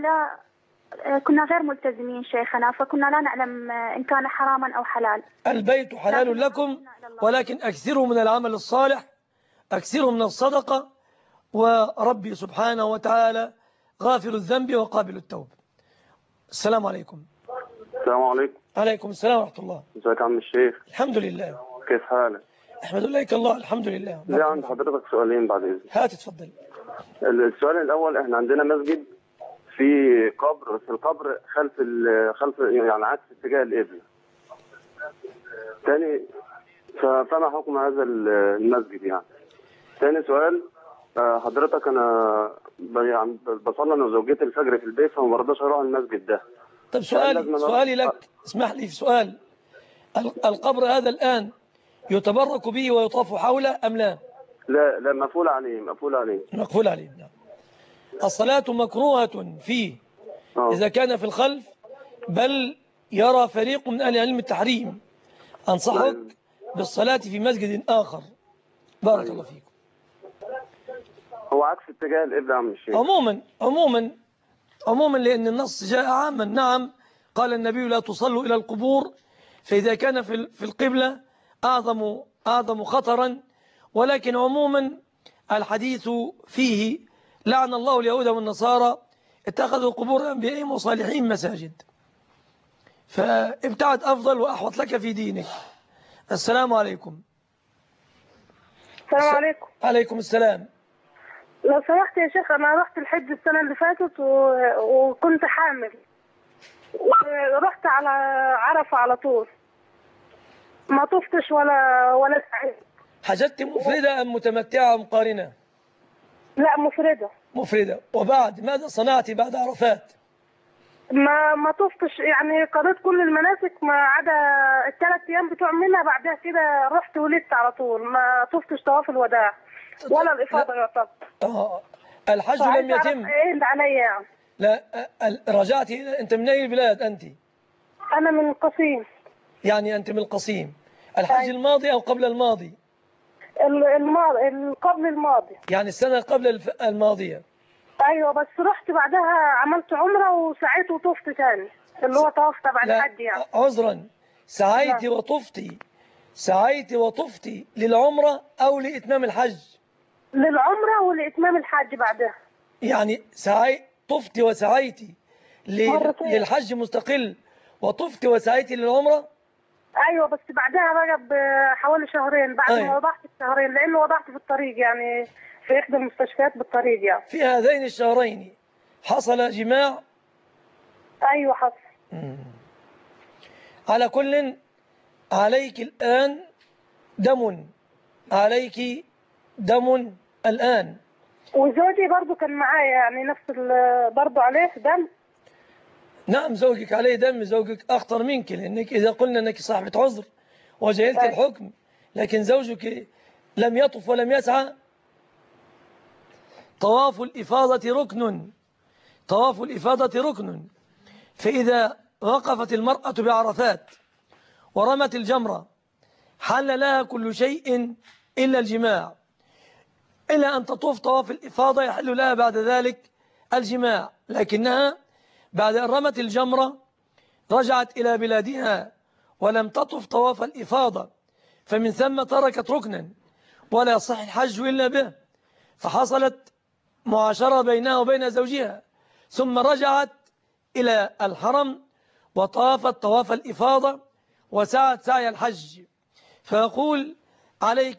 كنا غير ملتزمين شيخنا، فكنا لا نعلم إن كان حراما أو حلال. البيت حلال لكم، ولكن أكثروا من العمل الصالح، أكثروا من الصدقة، وربي سبحانه وتعالى غافر الذنب وقابل التوب. السلام عليكم. السلام عليكم. عليكم السلام ورحمة الله. ازيك يا عم الشيخ؟ الحمد لله. كيف حالك؟ أحمد الله الحمد لله. ليه عند حضرتك سؤالين بعد إذنك؟ هات اتفضل. السؤال الأول، احنا عندنا مسجد في قبر، في القبر خلف يعني عكس اتجاه القبلة. تاني فما حكم هذا المسجد يعني؟ تاني سؤال، حضرتك أنا يعني بصلي أنا وزوجتي الفجر في البيت، فما برضاش أروح المسجد ده. طب سؤالي لك، اسمح لي في سؤال. القبر هذا الآن يتبرك به ويطاف حوله أم لا؟ لا مقفول عليه، مقفول عليه. مقفول عليه، نعم. الصلاة مكروهة فيه إذا كان في الخلف، بل يرى فريق من أهل علم التحريم. أنصحك بالصلاة في مسجد آخر. بارك الله فيكم. هو عكس اتجاه القبلة يا عم الشيخ. عموما لأن النص جاء عاما. نعم، قال النبي لا تصلوا إلى القبور، فإذا كان في القبلة أعظم خطرا. ولكن عموما الحديث فيه لعن الله اليهود والنصارى اتخذوا قبور أنبيائهم وصالحين مساجد، فابتعد أفضل وأحوط لك في دينك. السلام عليكم. السلام عليكم. عليكم السلام. لو سمحت يا شيخ، أنا رحت الحج السنة اللي فاتت وكنت حامل، ورحت على عرفة على طول، ما طفتش ولا سعيد. حججت مفردة أم متمتعة أم قارنة؟ لا، مفردة. وبعد ماذا صنعت بعد عرفات؟ ما طفتش، يعني قضيت كل المناسك ما عدا ال3 أيام بتوع منها. بعدها كده رحت ولدت على طول، ما طفتش طواف الوداع ولا الإفاضة يعتبر. الحج لم يتم. ايه اللي عليا يعني؟ لا، رجعت. أنت من أي البلاد أنت؟ أنا من القصيم. يعني أنت من القصيم. الحج الماضي أو قبل الماضي؟ قبل الماضي، يعني السنة قبل الماضية. ايوه، بس رحت بعدها عملت عمره وسعيت وطفت تاني، اللي هو طواف تبع الحج يعني. عذرا، سعيت وطفتي للعمرة أو لإتمام الحج؟ للعمرة ولإتمام الحج بعدها. يعني طفتي وسعيتي للحج مستقل، وطفتي وسعيتي للعمرة؟ ايوه، بس بعدها بقى بحوالي شهرين بعد ما وضعت الشهرين، لانه وضعت في الطريق يعني في احدى المستشفيات بالطريق يعني. في هذين الشهرين حصل جماع؟ ايوه حصل. على كل، عليك الآن دم الآن. وزوجي برضو كان معايا يعني نفس برضو عليه دم. نعم، زوجك عليه دم. زوجك أخطر منك، لأنك إذا قلنا أنك صاحبة عذر وجهلت الحكم، لكن زوجك لم يطف ولم يسعى. طواف الإفاضة ركن. فإذا وقفت المرأة بعرفات ورمت الجمرة حل لها كل شيء إلا الجماع، إلا أن تطوف طواف الإفاضة يحل لها بعد ذلك الجماع، لكنها بعد أن رمت الجمرة رجعت إلى بلادها ولم تطف طواف الإفاضة، فمن ثم تركت ركنا ولا يصح الحج إلا به. فحصلت معاشرة بينها وبين زوجها، ثم رجعت إلى الحرم وطافت طواف الإفاضة وسعت سعي الحج. فيقول عليك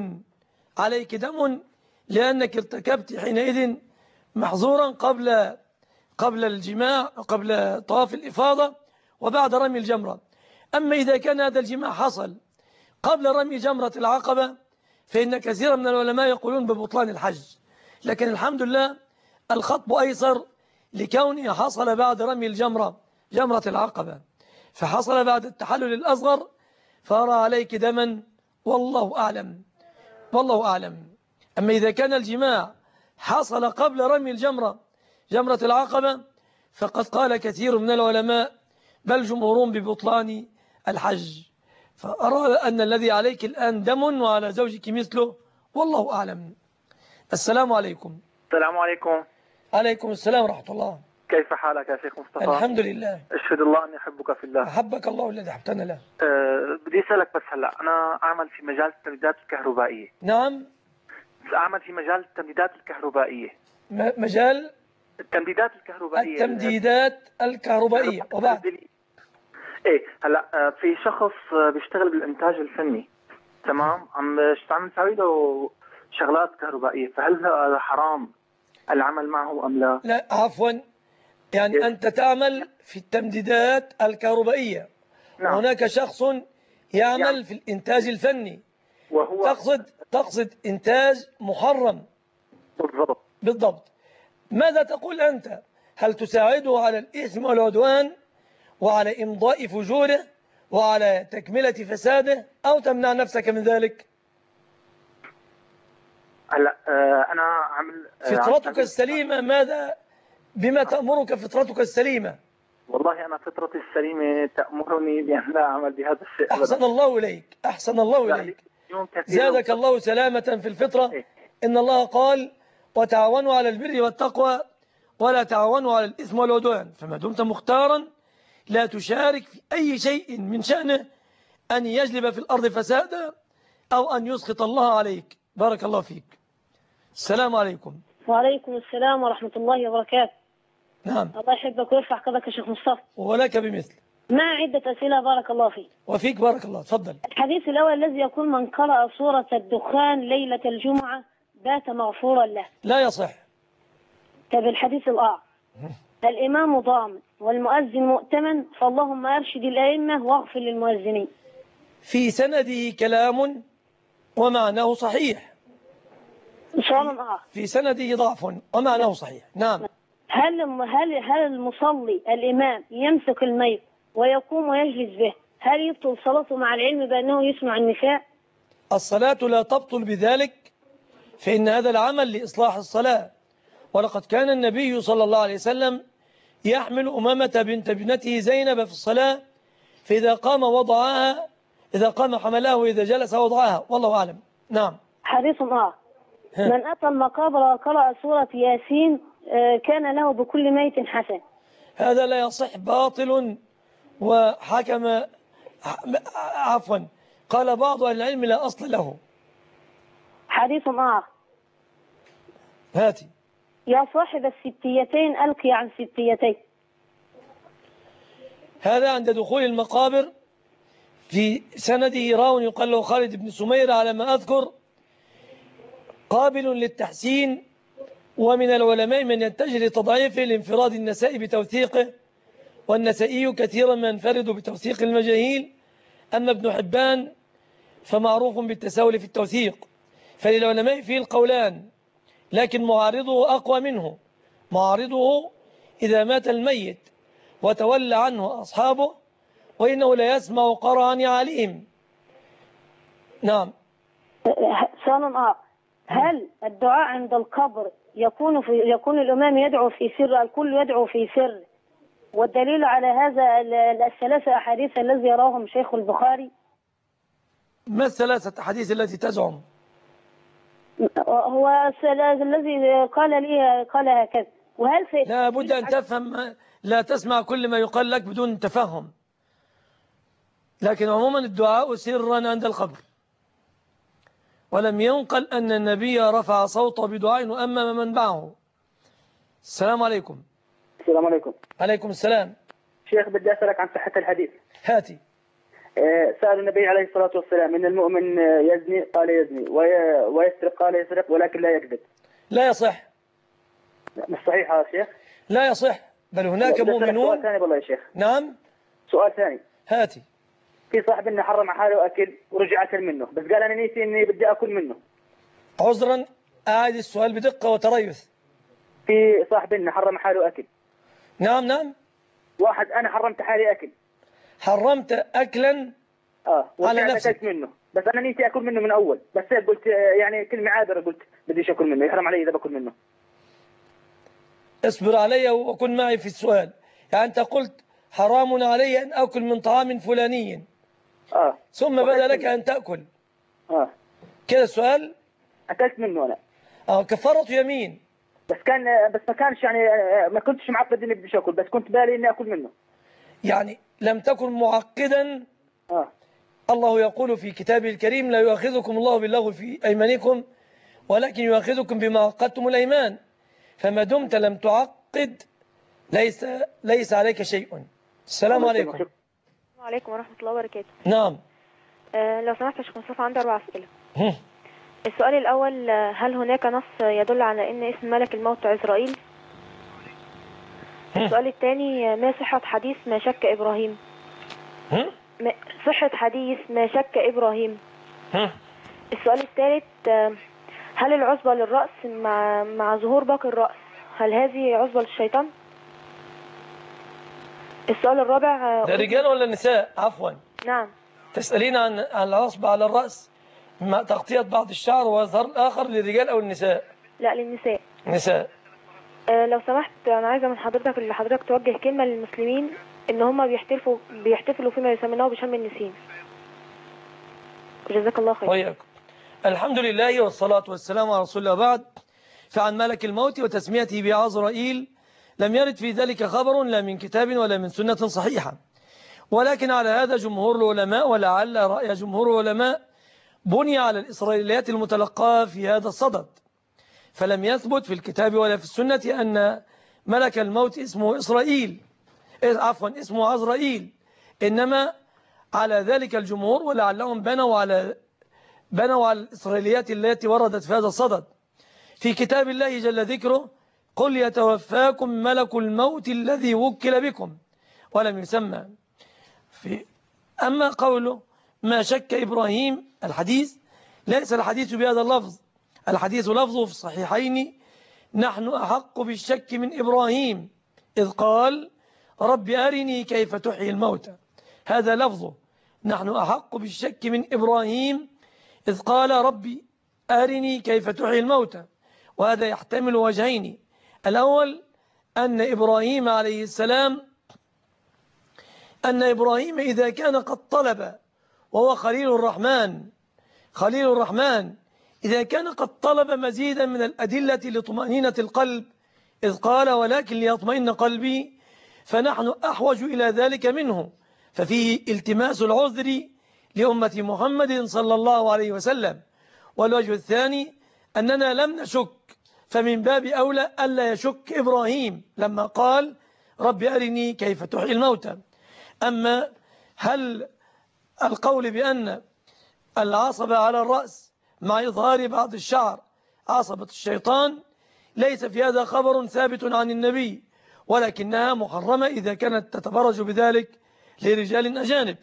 دم لأنك ارتكبت حينئذ محظورا قبل الجماع، قبل طواف الإفاضة وبعد رمي الجمرة. أما إذا كان هذا الجماع حصل قبل رمي جمرة العقبة فإن كثيرا من العلماء يقولون ببطلان الحج، لكن الحمد لله الخطب أيسر لكونه حصل بعد رمي جمرة العقبة، فحصل بعد التحلل الأصغر، فأرى عليك دما والله أعلم. أما إذا كان الجماع حصل قبل رمي جمرة العقبة فقد قال كثير من العلماء بل جمهورون ببطلان الحج. فأرى أن الذي عليك الآن دم وعلى زوجك مثله، والله أعلم. السلام عليكم. السلام عليكم. عليكم السلام ورحمة الله. كيف حالك يا شيخ مصطفى؟ الحمد لله. أشهد الله أني أحبك في الله. أحبك الله الذي أحبتنا له. بدي أسألك بس هلأ أنا أعمل في مجال التمديدات الكهربائية. نعم، أعمل في مجال التمديدات الكهربائية. مجال التمديدات الكهربائية. وبعد إيه هلأ في شخص بيشتغل بالإنتاج الفني، تمام، عم نسوي له شغلات كهربائية، فهل هذا حرام العمل معه أم لا؟ لا عفوا، يعني أنت تعمل في التمديدات الكهربائية. نعم. هناك شخص يعمل في الإنتاج الفني، وهو تقصد إنتاج محرم. بالضبط. بالضبط. ماذا تقول أنت؟ هل تساعده على الإثم والعدوان وعلى إمضاء فجوره وعلى تكملة فساده، أو تمنع نفسك من ذلك؟ هلا أنا عمل فطرتك السليمة ماذا؟ بما تأمرك فطرتك السليمة؟ والله أنا فطرتي السليمة تأمرني بأن لا أعمل بهذا الشيء. أحسن الله إليك، أحسن الله إليك، زادك الله سلامة في الفطرة. إن الله قال: وتعاونوا على البر والتقوى ولا تعاونوا على الإثم والعدوان. فما دمت مختارا لا تشارك في أي شيء من شأنه أن يجلب في الأرض فسادا أو أن يسخط الله عليك. بارك الله فيك. السلام عليكم. وعليكم السلام ورحمة الله وبركاته. نعم. الله يحبك ويرفع قدرك يا شيخ مصطفى. ولك بمثل. مع عدة أسئلة بارك الله فيك. وفيك بارك الله. تفضل. الحديث الأول الذي يقول: من قرأ سورة الدخان ليلة الجمعة بات مغفورا له. لا يصح. طب الحديث الآخر: الإمام ضامن والمؤذن مؤتمن فاللهم أرشد الأئمة واغفر للمؤذنين. في سنده كلام ومعناه صحيح. سؤال آخر: في سنده ضعف ومعناه صحيح. نعم. هل المصلي الإمام يمسك الميت ويقوم ويجلس به، هل يبطل صلاته مع العلم بأنه يسمع النساء؟ الصلاة لا تبطل بذلك، فإن هذا العمل لإصلاح الصلاة. ولقد كان النبي صلى الله عليه وسلم يحمل أمامة بنت ابنته زينب في الصلاة، فإذا قام وضعها، إذا قام حملها، وإذا جلس وضعها. والله أعلم. نعم. حديث آخر: من أتى المقابر وقرأ سورة ياسين كان له بكل ميت حسن. هذا لا يصح، باطل. وحكم عفوا قال بعض أهل العلم لا أصل له. حديث آخر: هاتي. يا صاحب الستيتين ألقي عن ستيتين. هذا عند دخول المقابر. في سنده راو يقال له خالد بن سمير على ما أذكر، قابل للتحسين، ومن العلماء من يتجه لتضعيفه لانفراد النسائي بتوثيقه، والنسائي كثيرا ما ينفرد بتوثيق المجاهيل. أما ابن حبان فمعروف بالتساهل في التوثيق. فللعلماء فيه القولان، لكن معارضه أقوى منه. معارضه إذا مات الميت وتولى عنه أصحابه وإنه لا يسمع قرعا عليهم. نعم. سؤال آخر: هل الدعاء عند القبر يكون الإمام يدعو في سر، الكل يدعو في سر؟ والدليل على هذا الثلاثة أحاديث الذي يراهم شيخ البخاري. ما الثلاثة أحاديث التي تزعم؟ هو الذي قال هكذا. وهل لا بد أن تفهم، لا تسمع كل ما يقال لك بدون تفهم. لكن عموما الدعاء سرا عند القبر، ولم ينقل أن النبي رفع صوته بدعاء وأمم من معه. السلام عليكم. السلام عليكم. عليكم السلام. شيخ بدي أسألك عن صحة الحديث. هاتي. سأل النبي عليه الصلاة والسلام: إن المؤمن يزني قال يزني، ويسرق قال يسرق، ولكن لا يكذب. لا يصح. مش صحيح هذا شيخ؟ لا يصح، بل هناك مؤمنون. سؤال ثاني والله يا شيخ. نعم. سؤال ثاني. هاتي. في صاحب إنه حرم على حاله أكل ورجع أكل منه، بس قال أنا نيتي إني بدي أكل منه. عذرا، أعيد السؤال بدقة وتريث. في صاحب إنه حرم حاله أكل. نعم نعم. واحد أنا حرمت حالي أكل. حرمت أكلا على نفسك. أكلت منه، بس أنا نيتي أكل منه من أول، بس قلت يعني كلمة عابرة، قلت بديش أكل منه، يحرم علي إذا بأكل منه. اصبر علي وكن معي في السؤال. يعني أنت قلت حرام علي أن أكل من طعام فلاني، ثم بدا لك أن تأكل. كده السؤال. أكلت منه أنا. كفارة يمين. بس ما كانش يعني، ما كنتش معقد إني بديش أكل، بس كنت بالي إني أكل منه. يعني لم تكن معقدا. الله يقول في كتابه الكريم: لا يؤاخذكم الله باللغو في أيمانكم ولكن يؤاخذكم بما عقدتم الأيمان. فما دمت لم تعقد ليس عليك شيء. السلام عليكم. السلام عليكم ورحمة الله وبركاته. نعم. لو سمحت يا شيخ مصطفى، عندي 4 أسئلة. السؤال الأول: هل هناك نص يدل على أن اسم ملك الموت عزرائيل؟ السؤال الثاني: ما صحة حديث ما شك إبراهيم؟ صحة حديث ما شك إبراهيم. السؤال الثالث: هل العصبة للرأس مع ظهور باقي الرأس هل هذه عصبة للشيطان؟ السؤال الرابع. ده رجال ولا نساء؟ عفوا. نعم. تسألين عن العصبة على الرأس مع تغطية بعض الشعر ويظهر الآخر للرجال أو النساء؟ لا، للنساء. نساء. لو سمحت أنا عايزة من حضرتك اللي حضرتك توجه كلمة للمسلمين إن هم بيحتفلوا فيما يسمونه بشم النسيم. جزاك الله خير. وياكم. الحمد لله والصلاة والسلام على رسول الله. بعد، فعن ملك الموت وتسميته بعزرائيل لم يرد في ذلك خبر لا من كتاب ولا من سنة صحيحة، ولكن على هذا جمهور العلماء، ولعل رأي جمهور العلماء بني على الإسرائيليات المتلقاة في هذا الصدد، فلم يثبت في الكتاب ولا في السنة أن ملك الموت اسمه إسرائيل، اسمه عزرائيل، إنما على ذلك الجمهور، ولعلهم بنوا على الإسرائيليات التي وردت في هذا الصدد. في كتاب الله جل ذكره قل يتوفاكم ملك الموت الذي وكل بكم، ولم يسمى أما قوله ما شك إبراهيم، الحديث ليس الحديث بهذا اللفظ، الحديث لفظه في الصحيحين نحن أحق بالشك من إبراهيم إذ قال رب أرني كيف تحيي الموتى، هذا لفظه، نحن أحق بالشك من إبراهيم إذ قال ربي أرني كيف تحيي الموتى. وهذا يحتمل وجهين، الأول أن إبراهيم عليه السلام إذا كان قد طلب، وهو خليل الرحمن إذا كان قد طلب مزيدا من الأدلة لطمأنينة القلب إذ قال ولكن ليطمئن قلبي، فنحن أحوج إلى ذلك منه، ففيه التماس العذر لأمة محمد صلى الله عليه وسلم. والوجه الثاني أننا لم نشك، فمن باب أولى ألا يشك إبراهيم لما قال رب أرني كيف تحيي الموتى. أما هل القول بأن العصبة على الرأس مع إظهار بعض الشعر عصبة الشيطان، ليس في هذا خبر ثابت عن النبي، ولكنها محرمة إذا كانت تتبرج بذلك لرجال أجانب.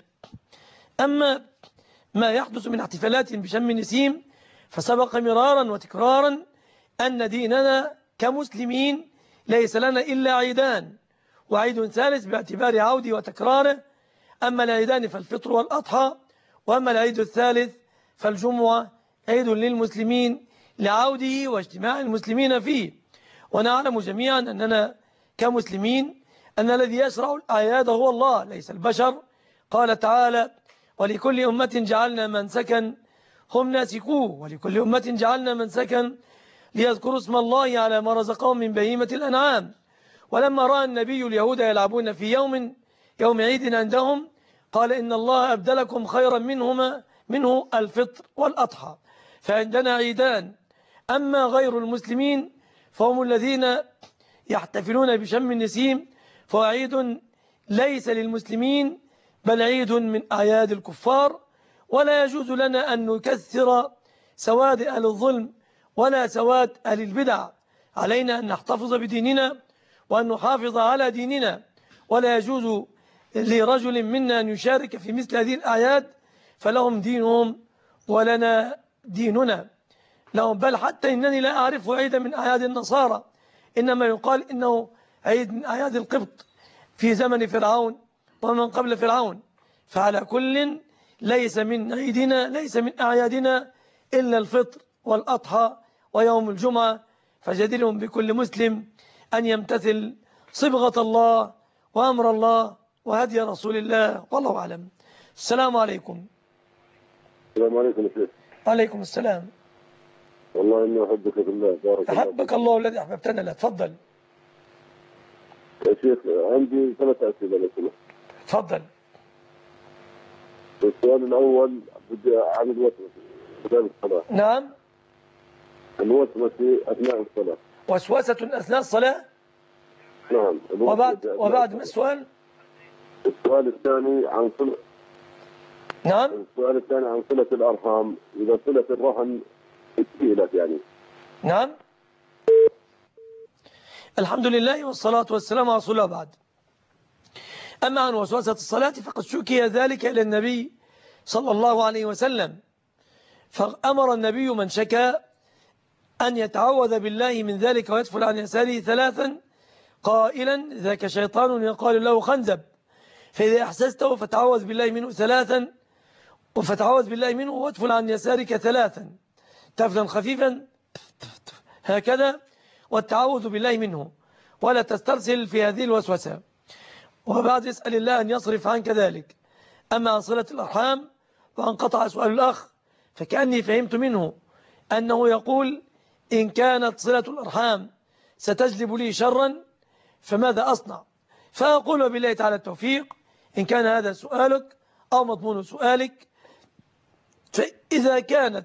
أما ما يحدث من احتفالات بشم النسيم فسبق مرارا وتكرارا أن ديننا كمسلمين ليس لنا إلا عيدان، وعيد ثالث باعتبار عوده وتكراره، أما العيدان فالفطر والأضحى، وأما العيد الثالث فالجمعة عيد للمسلمين لعوده واجتماع المسلمين فيه. ونعلم جميعا أننا كمسلمين أن الذي يشرع الأعياد هو الله ليس البشر. قال تعالى ولكل أمة جعلنا منسكا هم ناسكوه، ولكل أمة جعلنا منسكا ليذكروا اسم الله على ما رزقهم من بهيمة الأنعام. ولما رأى النبي اليهود يلعبون في يوم عيد عندهم قال إن الله أبدلكم خيرا منه الفطر والأضحى، فعندنا عيدان. أما غير المسلمين فهم الذين يحتفلون بشم النسيم، فهو عيد ليس للمسلمين بل عيد من أعياد الكفار، ولا يجوز لنا أن نكثر سواد أهل الظلم ولا سواد أهل البدع. علينا أن نحتفظ بديننا وأن نحافظ على ديننا، ولا يجوز لرجل منا أن يشارك في مثل هذه الأعياد، فلهم دينهم ولنا ديننا لهم. بل حتى إنني لا أعرف عيدا من أعياد النصارى، إنما يقال إنه عيد من أعياد القبط في زمن فرعون ومن قبل فرعون. فعلى كل ليس من عيدنا ليس من أعيادنا إلا الفطر والأضحى ويوم الجمعة، فجديرهم بكل مسلم أن يمتثل صبغة الله وأمر الله وهدي رسول الله، والله أعلم. السلام عليكم. السلام عليكم يا شيخ. وعليكم السلام. والله إني أحبك في الله، بارك الله. أحبك الله الذي أحببتنا له. تفضل يا شيخ، عندي 3 أسئلة لو سمحت. تفضل. السؤال الأول بدي عن الوسوسة أثناء الصلاة. نعم. الوسوسة أثناء الصلاة. وسوسة أثناء الصلاة. نعم. وبعد ما السؤال؟ السؤال الثاني عن صلة. نعم. السؤال الثاني عن صلة الأرحام، إذا صلة الرحم استهلت يعني. نعم. الحمد لله والصلاة والسلام على رسول الله. بعد، أما عن وسوسة الصلاة فقد شكي ذلك إلى النبي صلى الله عليه وسلم، فأمر النبي من شكى أن يتعوذ بالله من ذلك ويدفل عن يساره 3 قائلا ذاك شيطان يقال له خنزب، فإذا أحسسته فتعوذ بالله منه 3 فتعوذ بالله منه وادفل عن يسارك 3 تفلا خفيفا هكذا، والتعوذ بالله منه ولا تسترسل في هذه الوسوسة. وبعد اسأل الله أن يصرف عنك ذلك. أما عن صلة الأرحام وانقطع سؤال الأخ، فكأني فهمت منه أنه يقول إن كانت صلة الأرحام ستجلب لي شرا فماذا أصنع؟ فأقول بالله تعالى التوفيق إن كان هذا سؤالك أو مضمون سؤالك. فإذا كانت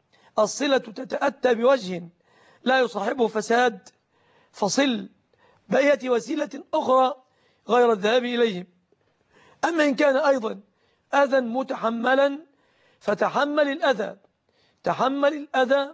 الصلة تتأتى بوجه لا يصاحبه فساد فصل بأية وسيلة أخرى غير الذهاب إليهم. أما إن كان أيضا أذى متحملا فتحمل الأذى، تحمل الأذى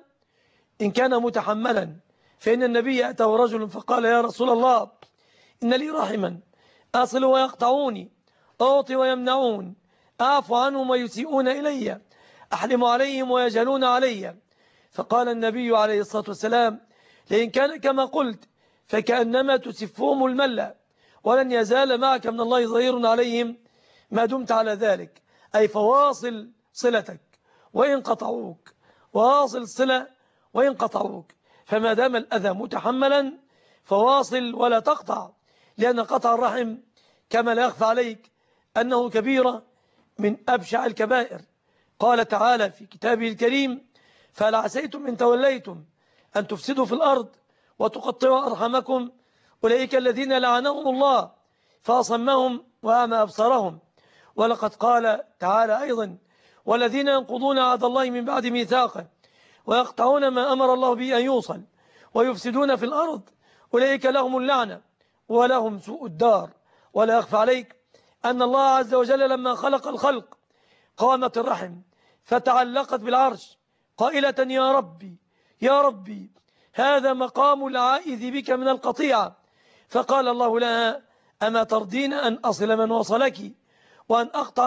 إن كان متحملا. فإن النبي أتاه رجل فقال يا رسول الله إن لي رحما أصل ويقطعوني، أعطي ويمنعون، أعفو عنهم ويسيئون إلي، أحلم عليهم ويجهلون علي. فقال النبي عليه الصلاة والسلام لئن كان كما قلت فكأنما تسفهم الملة، ولن يزال معك من الله ظهير عليهم ما دمت على ذلك. أي فواصل صلتك وإن قطعوك، واصل الصلة وإن قطعوك. فما دام الأذى متحملا فواصل ولا تقطع، لأن قطع الرحم كما لا يخفى عليك أنه كبيرة من أبشع الكبائر. قال تعالى في كتابه الكريم فهل عسيتم إن توليتم أن تفسدوا في الأرض وتقطعوا أرحامكم أولئك الذين لعنهم الله فأصمهم وأعمى أبصارهم. ولقد قال تعالى أيضا والذين ينقضون عهد الله من بعد ميثاقه ويقطعون ما أمر الله به أن يوصل ويفسدون في الأرض أولئك لهم اللعنة ولهم سوء الدار. ولا يخفى عليك أن الله عز وجل لما خلق الخلق قامت الرحم فتعلقت بالعرش قائلة يا ربي يا ربي هذا مقام العائذ بك من القطيعة. فقال الله لها أما ترضين أن أصل من وصلك وأن أقطع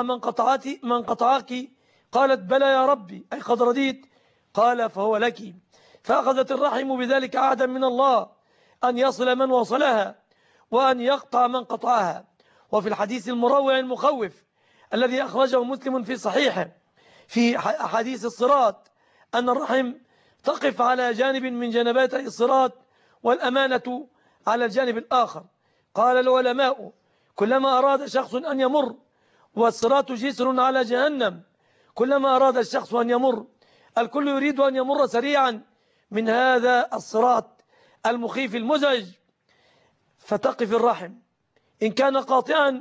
من قطعك؟ قالت بلى يا ربي أي قد رضيت. قال فهو لك. فأخذت الرحم بذلك عهدا من الله أن يصل من وصلها وأن يقطع من قطعها. وفي الحديث المروع المخوف الذي أخرجه مسلم في صحيحه في حديث الصراط أن الرحم تقف على جانب من جنباتي الصراط والأمانة على الجانب الآخر. قال العلماء كلما أراد شخص أن يمر والصراط جسر على جهنم، كلما أراد الشخص أن يمر الكل يريد أن يمر سريعا من هذا الصراط المخيف المزعج، فتقف الرحم إن كان قاطعا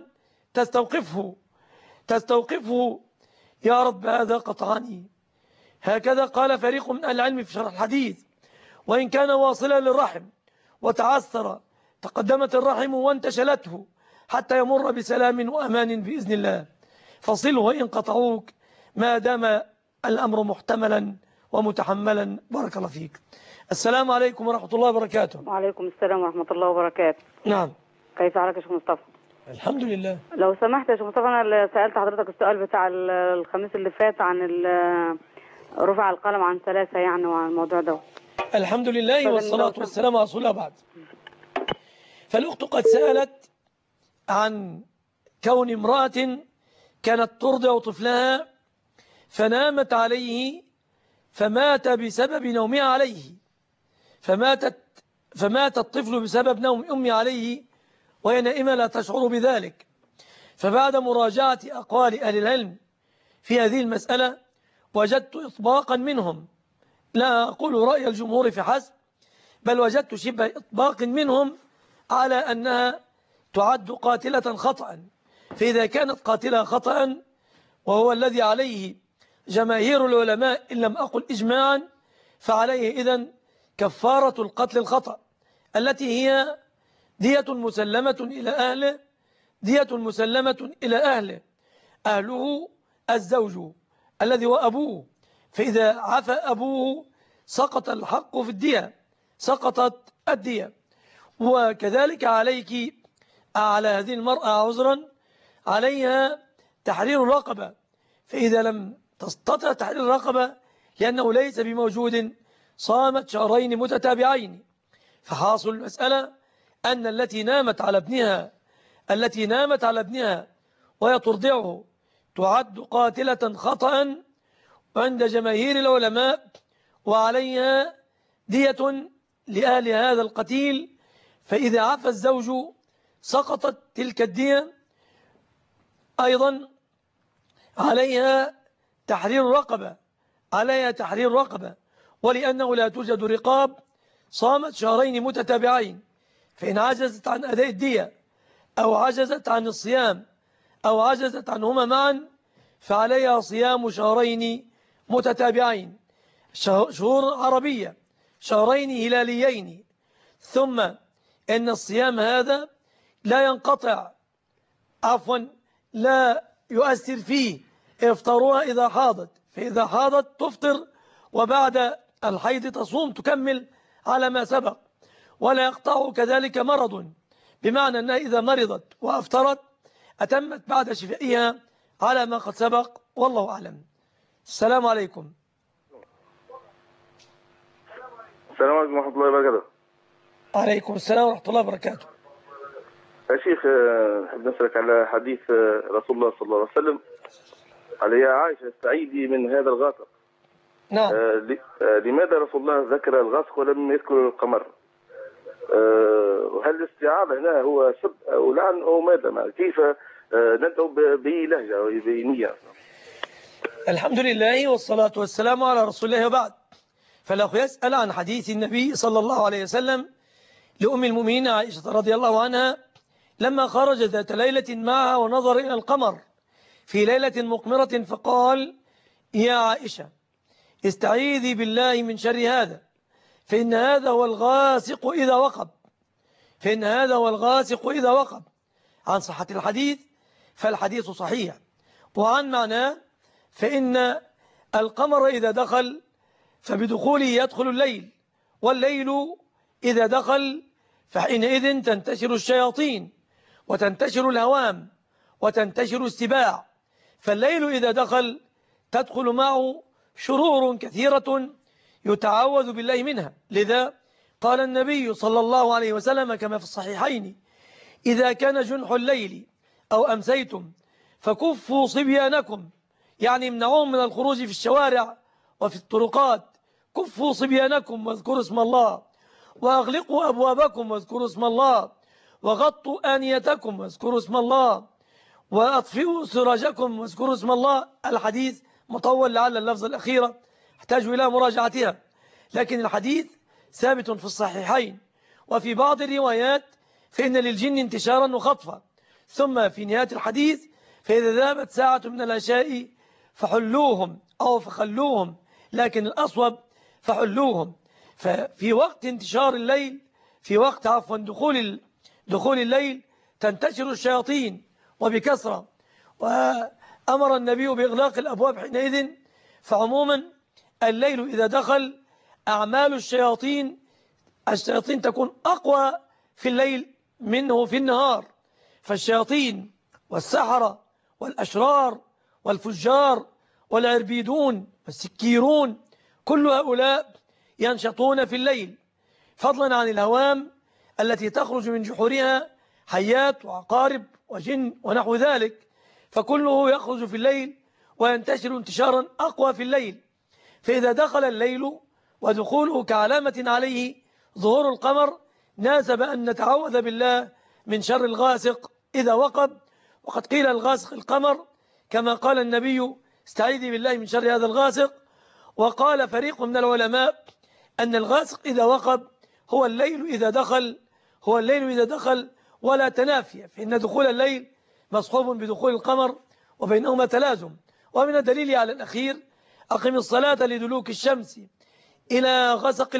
تستوقفه يا رب هذا قطعني. هكذا قال فريق من أهل العلم في شرح الحديث. وإن كان واصلا للرحم وتعثر تقدمت الرحم وانتشلته حتى يمر بسلام وأمان بإذن الله. فصله وإن قطعوك ما دام الأمر محتملا ومتحملا. بارك الله فيك. السلام عليكم ورحمة الله وبركاته. وعليكم السلام ورحمة الله وبركاته. نعم. كيف حالك يا شيخ مصطفى؟ الحمد لله. لو سمحت يا شيخ مصطفى أنا اللي سألت حضرتك السؤال بتاع الخميس اللي فات عن رفع القلم عن 3 يعني وعن الموضوع ده. الحمد لله والصلاة والسلام على رسول الله بعد. فالأخت قد سألت عن كون امرأة كانت ترضع طفلها فنامت عليه فمات بسبب نومها عليه، فمات الطفل بسبب نوم أمي عليه وهي نائمة لا تشعر بذلك. فبعد مراجعة أقوال أهل العلم في هذه المسألة وجدت إطباقا منهم، لا أقول رأي الجمهور فحسب، بل وجدت شبه إطباق منهم على أنها تعد قاتلة خطأ. فإذا كانت قاتلة خطأ وهو الذي عليه جماهير العلماء إن لم أقل إجماعا، فعليه إذن كفارة القتل الخطأ التي هي دية مسلمة إلى أهله، دية مسلمة إلى أهله، أهله الزوج الذي هو أبوه. فإذا عفى أبوه سقط الحق في الدية، سقطت الدية. وكذلك عليك على هذه المرأة عذرا عليها تحرير الرقبة، فإذا لم تستطع تحرير الرقبة لأنه ليس بموجود صامت شهرين متتابعين. فحاصل المسألة أن التي نامت على ابنها وهي ترضعه تعد قاتلة خطأ عند جماهير العلماء، وعليها دية لأهل هذا القتيل. فإذا عفى الزوج سقطت تلك الدية. أيضا عليها تحرير رقبة، ولأنه لا توجد رقاب صامت شهرين متتابعين. فإن عجزت عن أداء الدية أو عجزت عن الصيام أو عجزت عنهما معا فعليها صيام شهرين متتابعين، شهور عربية، شهرين هلاليين. ثم إن الصيام هذا لا ينقطع، لا يؤثر فيه إفطارها إذا حاضت، فإذا حاضت تفطر، وبعد الحيض تصوم تكمل على ما سبق. ولا يقطع كذلك مرض، بمعنى أنها إذا مرضت وأفطرت أتمت بعد شفائها على ما قد سبق، والله أعلم. السلام عليكم. السلام عليكم ورحمة الله وبركاته. عليكم السلام ورحمة الله وبركاته. يا شيخ نحب نسألك على حديث رسول الله صلى الله عليه وسلم قال يا عائشة استعيدي من هذا الغاسق. نعم. لماذا رسول الله ذكر الغاسق ولم يذكر القمر؟ وهل الاستعاذة هنا هو سب أو لعن أو ماذا؟ كيف ندعو بلهجة وبنية؟ الحمد لله والصلاة والسلام على رسول الله، وبعد. فالأخ يسأل عن حديث النبي صلى الله عليه وسلم لأم المؤمنين عائشة رضي الله عنها لما خرج ذات ليلة معها ونظر إلى القمر في ليلة مقمرة فقال يا عائشة استعيذي بالله من شر هذا، فإن هذا هو الغاسق إذا وقب. عن صحة الحديث فالحديث صحيح، وعن معناه فإن القمر إذا دخل فبدخوله يدخل الليل، والليل إذا دخل فحينئذ تنتشر الشياطين وتنتشر الهوام وتنتشر السباع. فالليل إذا دخل تدخل معه شرور كثيرة يتعوذ بالله منها. لذا قال النبي صلى الله عليه وسلم كما في الصحيحين إذا كان جنح الليل أو أمسيتم فكفوا صبيانكم، يعني امنعوهم من الخروج في الشوارع وفي الطرقات. كفوا صبيانكم واذكروا اسم الله، وأغلقوا أبوابكم واذكروا اسم الله، وغطوا آنيتكم واذكروا اسم الله، وأطفئوا سراجكم واذكروا اسم الله. الحديث مطول، لعل اللفظ الأخيرة احتاج إلى مراجعتها، لكن الحديث ثابت في الصحيحين. وفي بعض الروايات فإن للجن انتشارا وخطفا. ثم في نهاية الحديث فإذا ذهبت ساعة من العشاء فحلوهم أو فخلوهم، لكن الأصوب فحلوهم. ففي وقت انتشار الليل، في وقت دخول الليل تنتشر الشياطين وبكثرة، وأمر النبي بإغلاق الأبواب حينئذ. فعموما الليل إذا دخل أعمال الشياطين تكون أقوى في الليل منه في النهار. فالشياطين والسحرة والأشرار والفجار والعربيدون والسكيرون كل هؤلاء ينشطون في الليل، فضلا عن الهوام التي تخرج من جحورها حيات وعقارب وجن ونحو ذلك، فكله يخرج في الليل وينتشر انتشارا أقوى في الليل. فإذا دخل الليل ودخوله كعلامة عليه ظهور القمر ناسب أن نتعوذ بالله من شر الغاسق إذا وقب. وقد قيل الغاسق القمر كما قال النبي استعيذي بالله من شر هذا الغاسق. وقال فريق من العلماء أن الغاسق إذا وقب هو الليل إذا دخل ولا تنافي، فإن دخول الليل مصحوب بدخول القمر وبينهما تلازم. ومن الدليل على الأخير أقم الصلاة لدلوك الشمس إلى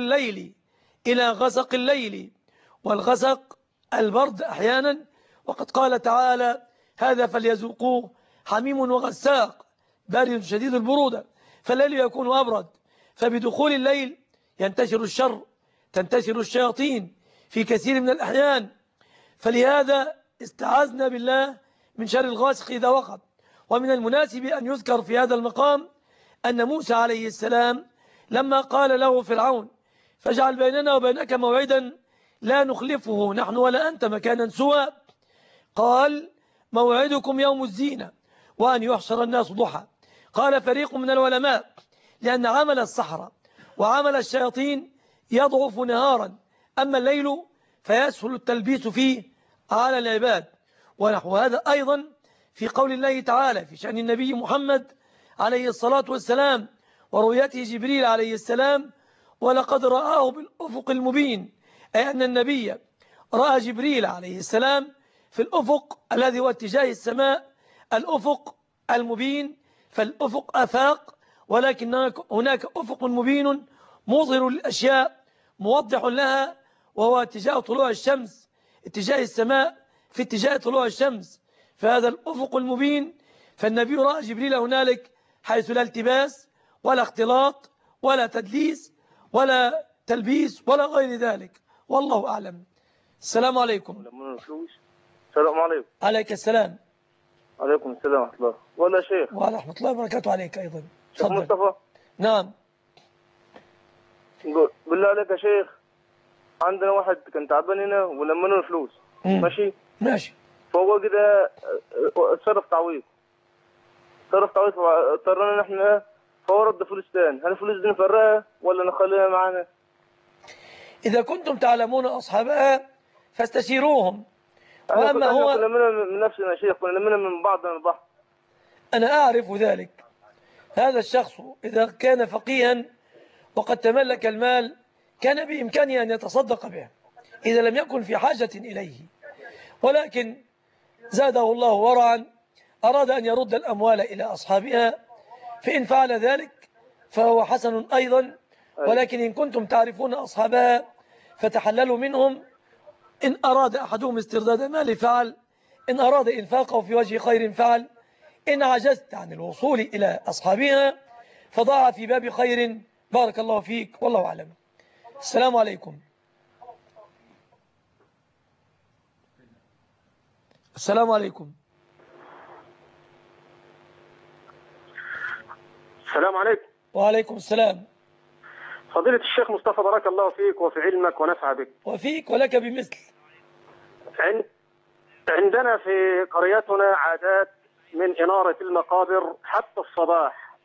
غسق الليل، والغسق البرد أحيانا. وقد قال تعالى هذا فليذوقوه حميم وغساق بارد شديد البرودة، فالليل يكون أبرد. فبدخول الليل ينتشر الشر، تنتشر الشياطين في كثير من الأحيان. فلهذا استعاذنا بالله من شر الغاسق إذا وقب. ومن المناسب أن يذكر في هذا المقام أن موسى عليه السلام لما قال له فرعون فاجعل بيننا وبينك موعدا لا نخلفه نحن ولا أنت مكانا سوى، قال موعدكم يوم الزينة وأن يحشر الناس ضحى. قال فريق من العلماء لأن عمل السحرة وعمل الشياطين يضعف نهارا، أما الليل فيسهل التلبيس فيه على العباد. ونحو هذا أيضا في قول الله تعالى في شأن النبي محمد عليه الصلاة والسلام ورؤيته جبريل عليه السلام ولقد رآه بالأفق المبين، أي أن النبي رأى جبريل عليه السلام في الأفق الذي هو اتجاه السماء، الأفق المبين. فالأفق أفاق، ولكن هناك أفق مبين مظهر للأشياء موضح لها، وهو اتجاه طلوع الشمس، اتجاه السماء في اتجاه طلوع الشمس، فهذا الأفق المبين. فالنبي رأى جبريل هنالك حيث لا التباس ولا اختلاط ولا تدليس ولا تلبيس ولا غير ذلك، والله أعلم. السلام عليكم. السلام عليكم. عليك السلام. عليكم السلام ورحمة الله. ولا شيخ. ورحمة الله وبركاته عليك أيضا. شيخ مصطفى. نعم. بالله عليك يا شيخ، عندنا واحد كان تعبان هنا ولما له فلوس. ماشي. فهو كده صرف تعويض اضطرينا نحن، فهو رد فلوس تاني. هل الفلوس دي نفرقها ولا نخليها معانا؟ إذا كنتم تعلمون أصحابها فاستشيروهم. وأما هو كنا من نفسنا يا شيخ، كنا من بعضنا البحر. أنا أعرف ذلك. هذا الشخص إذا كان فقيها وقد تملك المال كان بإمكانه أن يتصدق به إذا لم يكن في حاجة إليه، ولكن زاده الله ورعا أراد أن يرد الأموال إلى أصحابها، فإن فعل ذلك فهو حسن أيضا. ولكن إن كنتم تعرفون أصحابها فتحللوا منهم. إن أراد أحدهم استرداد مال فعل، إن أراد إنفاقه في وجه خير فعل، إن عجزت عن الوصول إلى أصحابها فضعها في باب خير. بارك الله فيك والله أعلم. السلام عليكم. السلام عليكم. السلام عليكم. وعليكم السلام. فضيلة الشيخ مصطفى بارك الله فيك وفي علمك ونفع بك. وفيك ولك بمثل. عندنا في قريتنا عادات من إنارة المقابر حتى الصباح.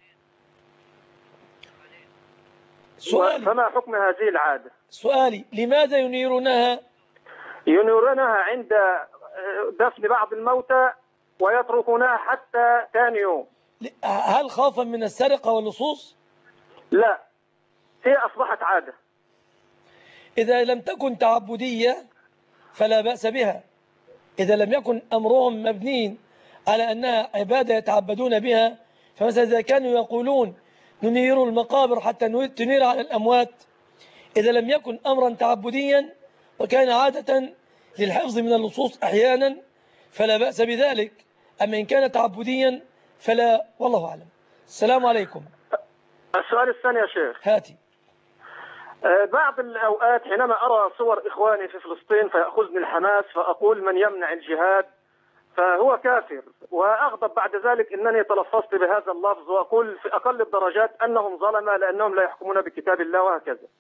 سؤالي، فما حكم هذه العادة؟ سؤالي، لماذا ينيرونها؟ ينيرونها عند دفن بعض الموتى ويتركونها حتى ثاني يوم. هل خوفا من السرقة واللصوص؟ لا، هي أصبحت عادة. إذا لم تكن تعبدية فلا بأس بها، إذا لم يكن أمرهم مبنين على أنها عبادة يتعبدون بها. فمثلا إذا كانوا يقولون ننير المقابر حتى تنير على الأموات، إذا لم يكن أمرا تعبديا وكان عادة للحفظ من اللصوص أحيانا فلا بأس بذلك. أما إن كان تعبديا فلا، والله أعلم. السلام عليكم. السؤال الثاني يا شيخ. هاتي. بعض الأوقات حينما أرى صور إخواني في فلسطين فيأخذني الحماس فأقول من يمنع الجهاد فهو كافر، وأغضب بعد ذلك أنني تلفظت بهذا اللفظ وأقول في أقل الدرجات أنهم ظلمة لأنهم لا يحكمون بكتاب الله وهكذا.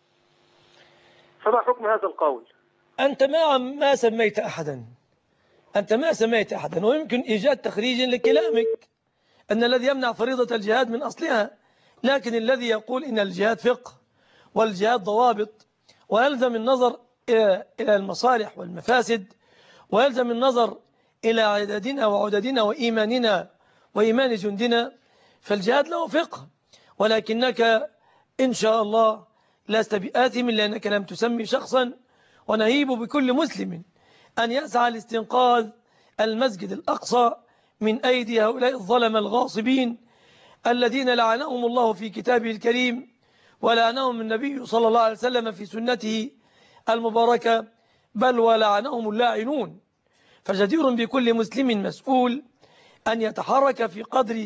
فما حكم هذا القول؟ أنت ما سميت أحدا، أنت ما سميت أحدا، ويمكن إيجاد تخريج لكلامك أن الذي يمنع فريضة الجهاد من أصلها، لكن الذي يقول إن الجهاد فقه والجهاد ضوابط، ويلزم النظر إلى المصالح والمفاسد، ويلزم النظر إلى عددنا وعددنا وإيماننا وإيمان جندنا، فالجهاد له فقه. ولكنك إن شاء الله لست بآثم لأنك لم تسمي شخصا، ونهيب بكل مسلم أن يسعى لاستنقاذ المسجد الأقصى من أيدي هؤلاء الظلمة الغاصبين الذين لعنهم الله في كتابه الكريم، ولعنهم النبي صلى الله عليه وسلم في سنته المباركة، بل ولعنهم اللاعنون. فجدير بكل مسلم مسؤول أن يتحرك في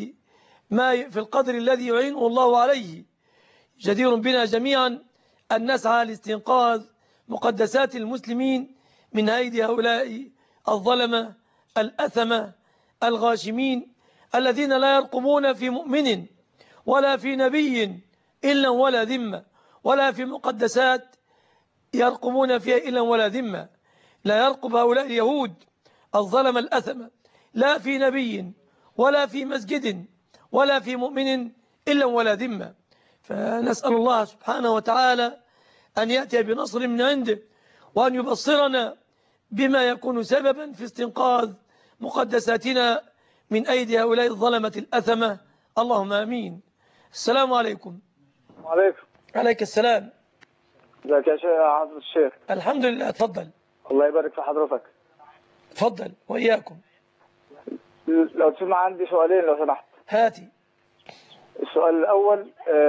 القدر الذي يعينه الله عليه. جدير بنا جميعا أن نسعى لاستنقاذ مقدسات المسلمين من أيدي هؤلاء الظلمة الأثمة الغاشمين الذين لا يرقبون في مؤمن ولا في نبي إلا ولا ذمة، ولا في مقدسات يرقبون فيها إلا ولا ذمة. لا يرقب هؤلاء اليهود الظلم الأثم لا في نبي ولا في مسجد ولا في مؤمن إلا ولا ذمة. فنسأل الله سبحانه وتعالى أن يأتي بنصر من عنده، وأن يبصرنا بما يكون سببا في استنقاذ مقدساتنا من أيدي هؤلاء الظلمة الأثمة. اللهم آمين. السلام عليكم. وعليكم. عليك السلام. ازيك يا شيخ حافظ الشيخ؟ الحمد لله. اتفضل. الله يبارك في حضرتك. اتفضل وإياكم. لو تسمع عندي سؤالين لو سمحت. هاتي. السؤال الأول،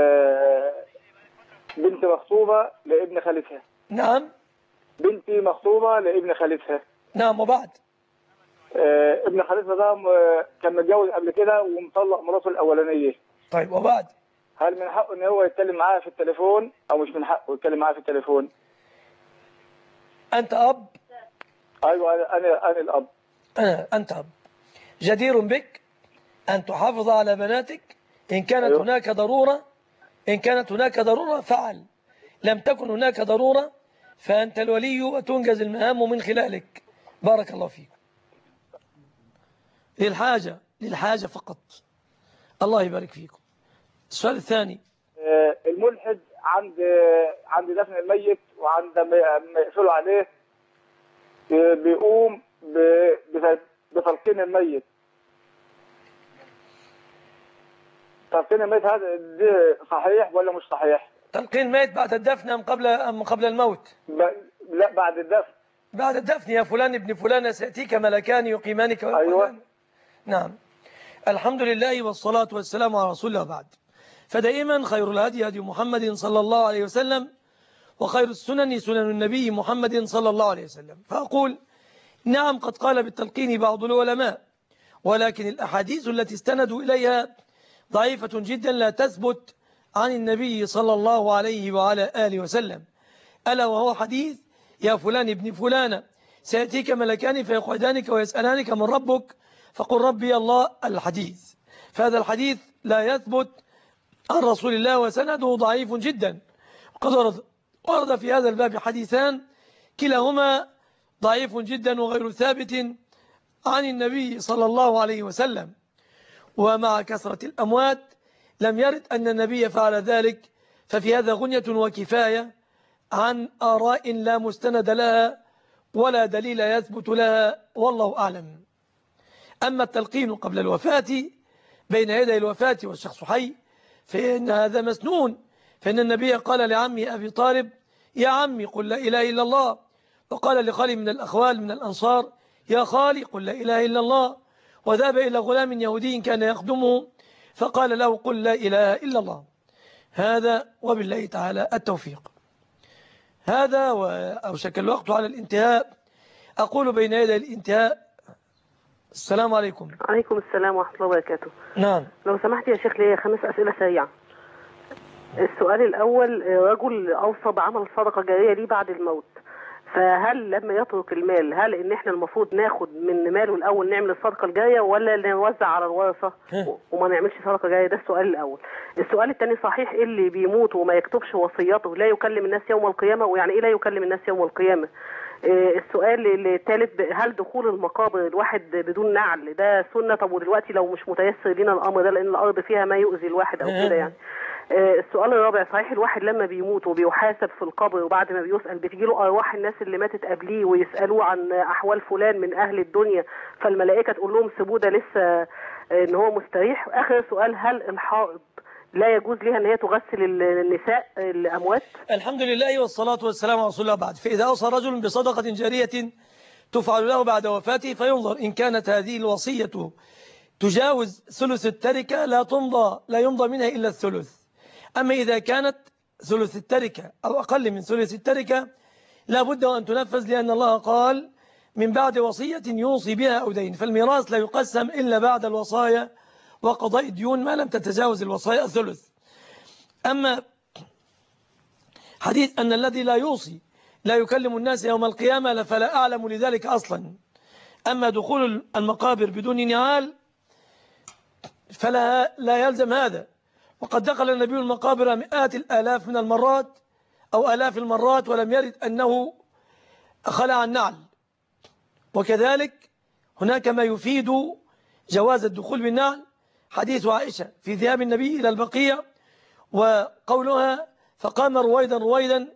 بنتي مخطوبة لابن خالتها. نعم. بنتي مخطوبة لابن خالتها. نعم. وبعد؟ ابن خالتها ده كان متجوز قبل كده ومطلق مراته الأولانية. طيب وبعد؟ هل من حقه ان هو يتكلم معاها في التليفون او مش من حقه يتكلم معاها في التليفون؟ أنت أب؟ أيوة أنا الأب. أنت أب. جدير بك أن تحافظ على بناتك إن كانت أيوة. هناك ضرورة. إن كانت هناك ضرورة فعل، لم تكن هناك ضرورة فأنت الولي وتنجز المهام من خلالك. بارك الله فيك. للحاجة فقط. الله يبارك فيكم. السؤال الثاني، الملحد عند دفن الميت وعند ما يقفلوا عليه بيقوم بتلقين الميت. تلقين الميت هذا صحيح ولا مش صحيح؟ تلقين الميت بعد الدفن أم قبل الموت؟ لا بعد الدفن. بعد الدفن. يا فلان ابن فلان سيأتيك ملكان يقيمانك أيوة. نعم. الحمد لله والصلاة والسلام على رسول الله. بعد، فدائما خير الهدي هدي محمد صلى الله عليه وسلم، وخير السنن سنن النبي محمد صلى الله عليه وسلم. فأقول نعم قد قال بالتلقين بعض العلماء، ولكن الأحاديث التي استندوا إليها ضعيفة جدا لا تثبت عن النبي صلى الله عليه وعلى آله وسلم، ألا وهو حديث يا فلان ابن فلان سيأتيك ملكان فيقعدانك ويسألانك من ربك فقل ربي الله. الحديث، فهذا الحديث لا يثبت عن رسول الله وسنده ضعيف جدا. وقد ورد في هذا الباب حديثان كلاهما ضعيف جدا وغير ثابت عن النبي صلى الله عليه وسلم. ومع كثرة الأموات لم يرد أن النبي فعل ذلك، ففي هذا غنية وكفاية عن آراء لا مستند لها ولا دليل يثبت لها، والله أعلم. أما التلقين قبل الوفاة بين يدي الوفاة والشخص حي فإن هذا مسنون، فإن النبي قال لعمه أبي طالب يا عمي قل لا إله إلا الله، وقال لخالي من الأخوال من الأنصار يا خالي قل لا إله إلا الله، وذهب إلى غلام يهودي كان يخدمه فقال له قل لا إله إلا الله. هذا وبالله تعالى التوفيق. هذا وأوشك الوقت على الانتهاء. أقول بين يدي الانتهاء السلام عليكم. عليكم السلام ورحمة الله وبركاته. نعم. لو سمحت يا شيخ لي 5 أسئلة سريعة. السؤال الأول، رجل أوصى بعمل صدقة جارية ليه بعد الموت، فهل لما يترك المال هل إن إحنا المفروض ناخد من ماله الأول نعمل الصدقة الجارية ولا نوزع على الورثة وما نعملش صدقة جارية؟ ده السؤال الأول. السؤال الثاني، صحيح اللي بيموت وما يكتبش وصيته لا يكلم الناس يوم القيامة؟ ويعني إيه لا يكلم الناس يوم القيامة؟ السؤال الثالث، هل دخول المقابر الواحد بدون نعل ده سنة؟ طب ودلوقتي لو مش متيسر لنا الأمر ده لأن الأرض فيها ما يؤذي الواحد أو كده يعني. السؤال الرابع، صحيح الواحد لما بيموت وبيحاسب في القبر وبعد ما بيسأل بتجيله أرواح الناس اللي ماتت قبليه ويسألوه عن أحوال فلان من أهل الدنيا فالملائكة تقول لهم سيبوه ده لسه إن هو مستريح؟ آخر سؤال، هل الحائض لا يجوز لها ان هي تغسل النساء الأموات؟ الحمد لله والصلاة والسلام على رسول الله. بعد، فإذا أوصى رجل بصدقة جارية تفعل له بعد وفاته فينظر إن كانت هذه الوصية تجاوز ثلث التركة لا يمضى منها إلا الثلث. أما إذا كانت ثلث التركة أو أقل من ثلث التركة لا بد أن تنفذ، لأن الله قال من بعد وصية يوصي بها أو دين، فالميراث لا يقسم إلا بعد الوصايا وقضاء الديون ما لم تتجاوز الوصايا الثلث. أما حديث أن الذي لا يوصي لا يكلم الناس يوم القيامة فلا أعلم لذلك أصلا. أما دخول المقابر بدون نعال فلا يلزم هذا، وقد دخل النبي المقابر مئات الآلاف من المرات أو آلاف المرات ولم يرد أنه خلع النعل. وكذلك هناك ما يفيد جواز الدخول بالنعل، حديث عائشة في ذهاب النبي إلى البقيع وقولها فقام رويدا رويدا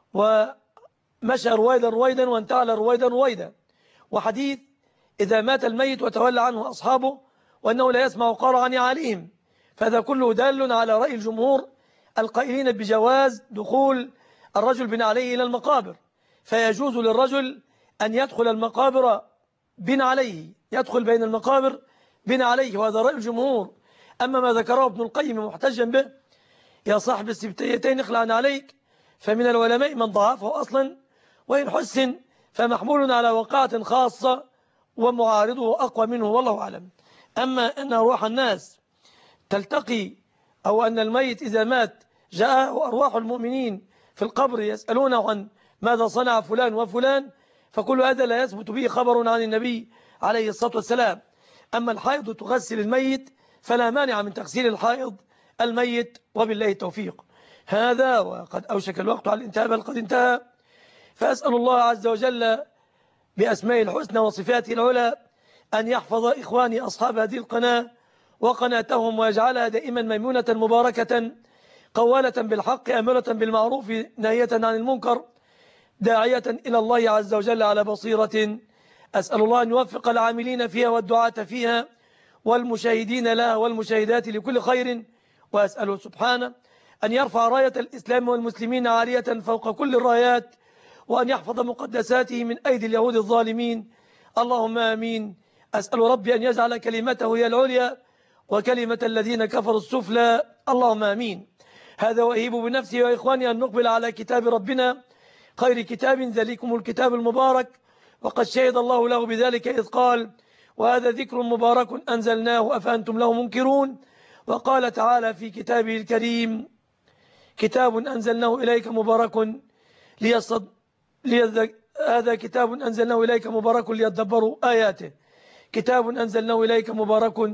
ومشى رويدا رويدا وانتعل رويدا رويدا، وحديث إذا مات الميت وتولى عنه أصحابه وأنه لا يسمع قرع نعالهم. فهذا كله دال على رأي الجمهور القائلين بجواز دخول الرجل بنعليه إلى المقابر، فيجوز للرجل أن يدخل المقابر بنعليه، يدخل بين المقابر بنعليه، وهذا رأي الجمهور. أما ما ذكره ابن القيم محتجا به يا صاحب السبتيتين اخلع عليك، فمن العلماء من ضعفه أصلا، وإن حسن فمحمول على وقعة خاصة ومعارضه أقوى منه والله أعلم. أما أن أرواح الناس تلتقي أو أن الميت إذا مات جاء أرواح المؤمنين في القبر يسألونه عن ماذا صنع فلان وفلان، فكل هذا لا يثبت به خبر عن النبي عليه الصلاة والسلام. أما الحائض تغسل الميت فلا مانع من تغسيل الحائض الميت، وبالله التوفيق. هذا وقد أوشك الوقت على الانتهاء بل قد انتهى، فأسأل الله عز وجل بأسماء الحسنى وصفاته العلى أن يحفظ إخواني أصحاب هذه القناة وقناتهم، ويجعلها دائما ميمونة مباركة قوالة بالحق أمرة بالمعروف ناهية عن المنكر داعية إلى الله عز وجل على بصيرة. أسأل الله أن يوفق العاملين فيها والدعاة فيها والمشاهدين لها والمشاهدات لكل خير، وأسأله سبحانه أن يرفع راية الإسلام والمسلمين عالية فوق كل الرايات، وأن يحفظ مقدساته من أيدي اليهود الظالمين، اللهم آمين. أسأل ربي أن يجعل كلمته هي العليا وكلمة الذين كفروا السفلى، اللهم آمين. هذا وأهيب بنفسي وإخواني أن نقبل على كتاب ربنا خير كتاب ذلكم الكتاب المبارك، وقد شهد الله له بذلك إذ قال وهذا ذكر مبارك أنزلناه أفأنتم له منكرون. وقال تعالى في كتابه الكريم كتاب أنزلناه إليك مبارك هذا كتاب أنزلناه إليك مبارك ليدبروا آياته، كتاب أنزلناه إليك مبارك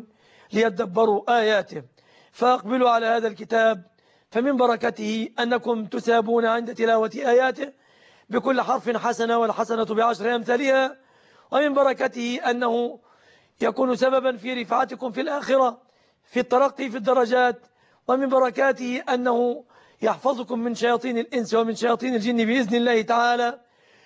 ليدبروا آياته. فأقبلوا على هذا الكتاب، فمن بركته أنكم تثابون عند تلاوة آياته بكل حرف حسنة والحسنة بعشر أمثالها، ومن بركته أنه يكون سببا في رفعتكم في الآخرة في الترقي في الدرجات، ومن بركاته أنه يحفظكم من شياطين الإنس ومن شياطين الجن بإذن الله تعالى،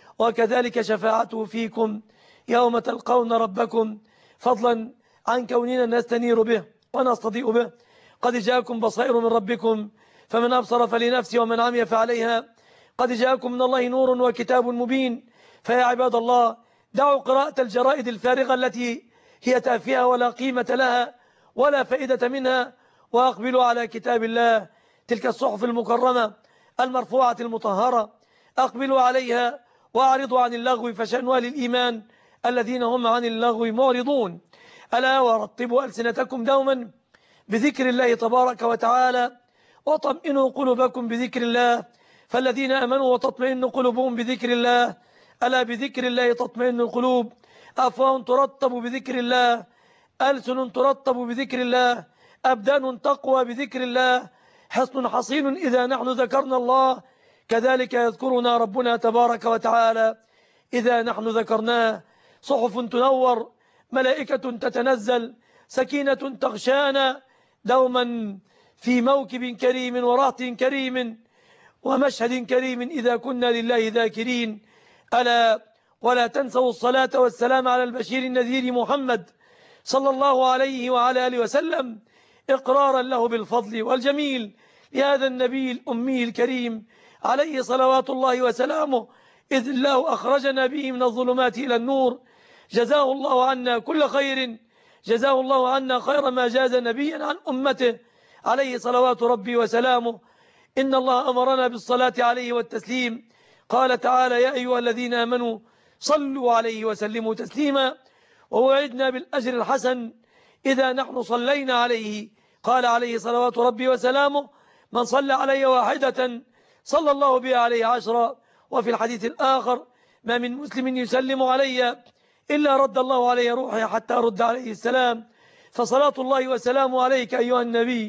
وكذلك شفاعته فيكم يوم تلقون ربكم، فضلا عن كوننا نستنير به ونستضيء به. قد جاءكم بصائر من ربكم فمن أبصر فلنفسه ومن عمي فعليها، قد جاءكم من الله نور وكتاب مبين. فيا عباد الله دعوا قراءة الجرائد الفارغة التي هي تافهة ولا قيمة لها ولا فائدة منها، وأقبلوا على كتاب الله، تلك الصحف المكرمة المرفوعة المطهرة، أقبلوا عليها وأعرضوا عن اللغو فشأنها للإيمان الذين هم عن اللغو معرضون. ألا ورطبوا ألسنتكم دوما بذكر الله تبارك وتعالى، وطمئنوا قلوبكم بذكر الله، فالذين آمنوا وتطمئن قلوبهم بذكر الله، ألا بذكر الله تطمئن القلوب. أفواه ترطب بذكر الله، ألسن ترطب بذكر الله، أبدان تقوى بذكر الله، حصن حصين إذا نحن ذكرنا الله، كذلك يذكرنا ربنا تبارك وتعالى إذا نحن ذكرناه. صحف تنور، ملائكة تتنزل، سكينة تغشانا دوما في موكب كريم ورهط كريم ومشهد كريم إذا كنا لله ذاكرين. ألا ولا تنسوا الصلاة والسلام على البشير النذير محمد صلى الله عليه وعلى آله وسلم، إقرارا له بالفضل والجميل لهذا النبي الأمي الكريم عليه صلوات الله وسلامه، إذ الله أخرجنا به من الظلمات إلى النور. جزاه الله عنا كل خير، جزاه الله عنا خير ما جاز نبيا عن أمته عليه صلوات ربي وسلامه. إن الله أمرنا بالصلاة عليه والتسليم، قال تعالى يا أيها الذين آمنوا صلوا عليه وسلموا تسليما، ووعدنا بالأجر الحسن إذا نحن صلينا عليه، قال عليه صلوات ربي وسلامه من صلى علي واحدة صلى الله بها عليه عشرا. وفي الحديث الآخر ما من مسلم يسلم علي إلا رد الله عليه روحي حتى أرد عليه السلام. فصلاة الله وسلامه عليك أيها النبي،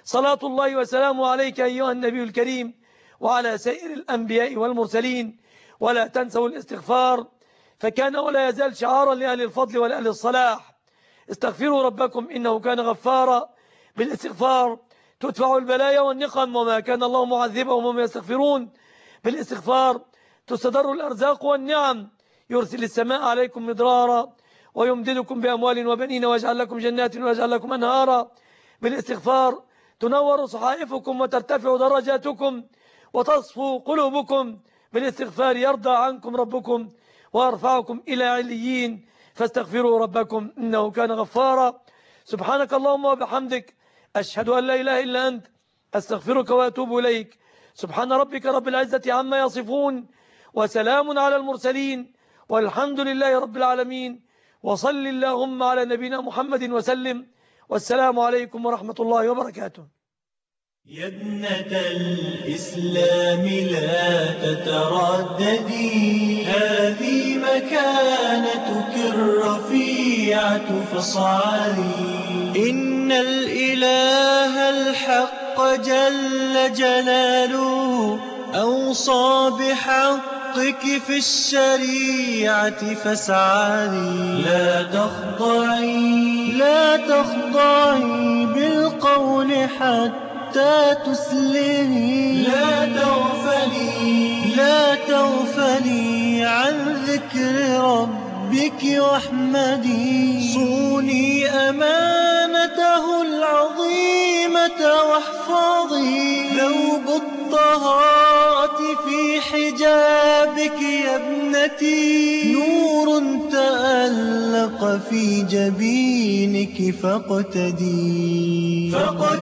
صلاة الله وسلامه عليك أيها النبي الكريم وعلى سائر الأنبياء والمرسلين. ولا تنسوا الاستغفار، فكان ولا يزال شعارا لأهل الفضل ولأهل الصلاح. استغفروا ربكم إنه كان غفارا. بالاستغفار تدفع البلايا والنقم، وما كان الله معذبهم وهم يستغفرون. بالاستغفار تستدر الأرزاق والنعم، يرسل السماء عليكم مدرارا ويمددكم بأموال وبنين ويجعل لكم جنات ويجعل لكم أنهارا. بالاستغفار تنور صحائفكم وترتفع درجاتكم وتصفو قلوبكم. بالاستغفار يرضى عنكم ربكم ويرفعكم إلى عليين. فاستغفروا ربكم إنه كان غفارا. سبحانك اللهم وبحمدك، أشهد أن لا إله إلا أنت، أستغفرك وأتوب إليك. سبحان ربك رب العزة عما يصفون، وسلام على المرسلين، والحمد لله رب العالمين. وصل اللهم على نبينا محمد وسلم، والسلام عليكم ورحمة الله وبركاته. يا ابنة الإسلام لا تترددي، هذه مكانتك الرفيعة فاصعدي. إن الإله الحق جل جلاله أوصى بحقك في الشريعة فاسعدي. لا تخضعي بالقول حتى تسلمي، لا تغفلي عن ذكر ربك واحمدي. صوني أمانته العظيمة واحفظي ثوب الطهارة في حجابك يا ابنتي. نور تألق في جبينك فاقتدي.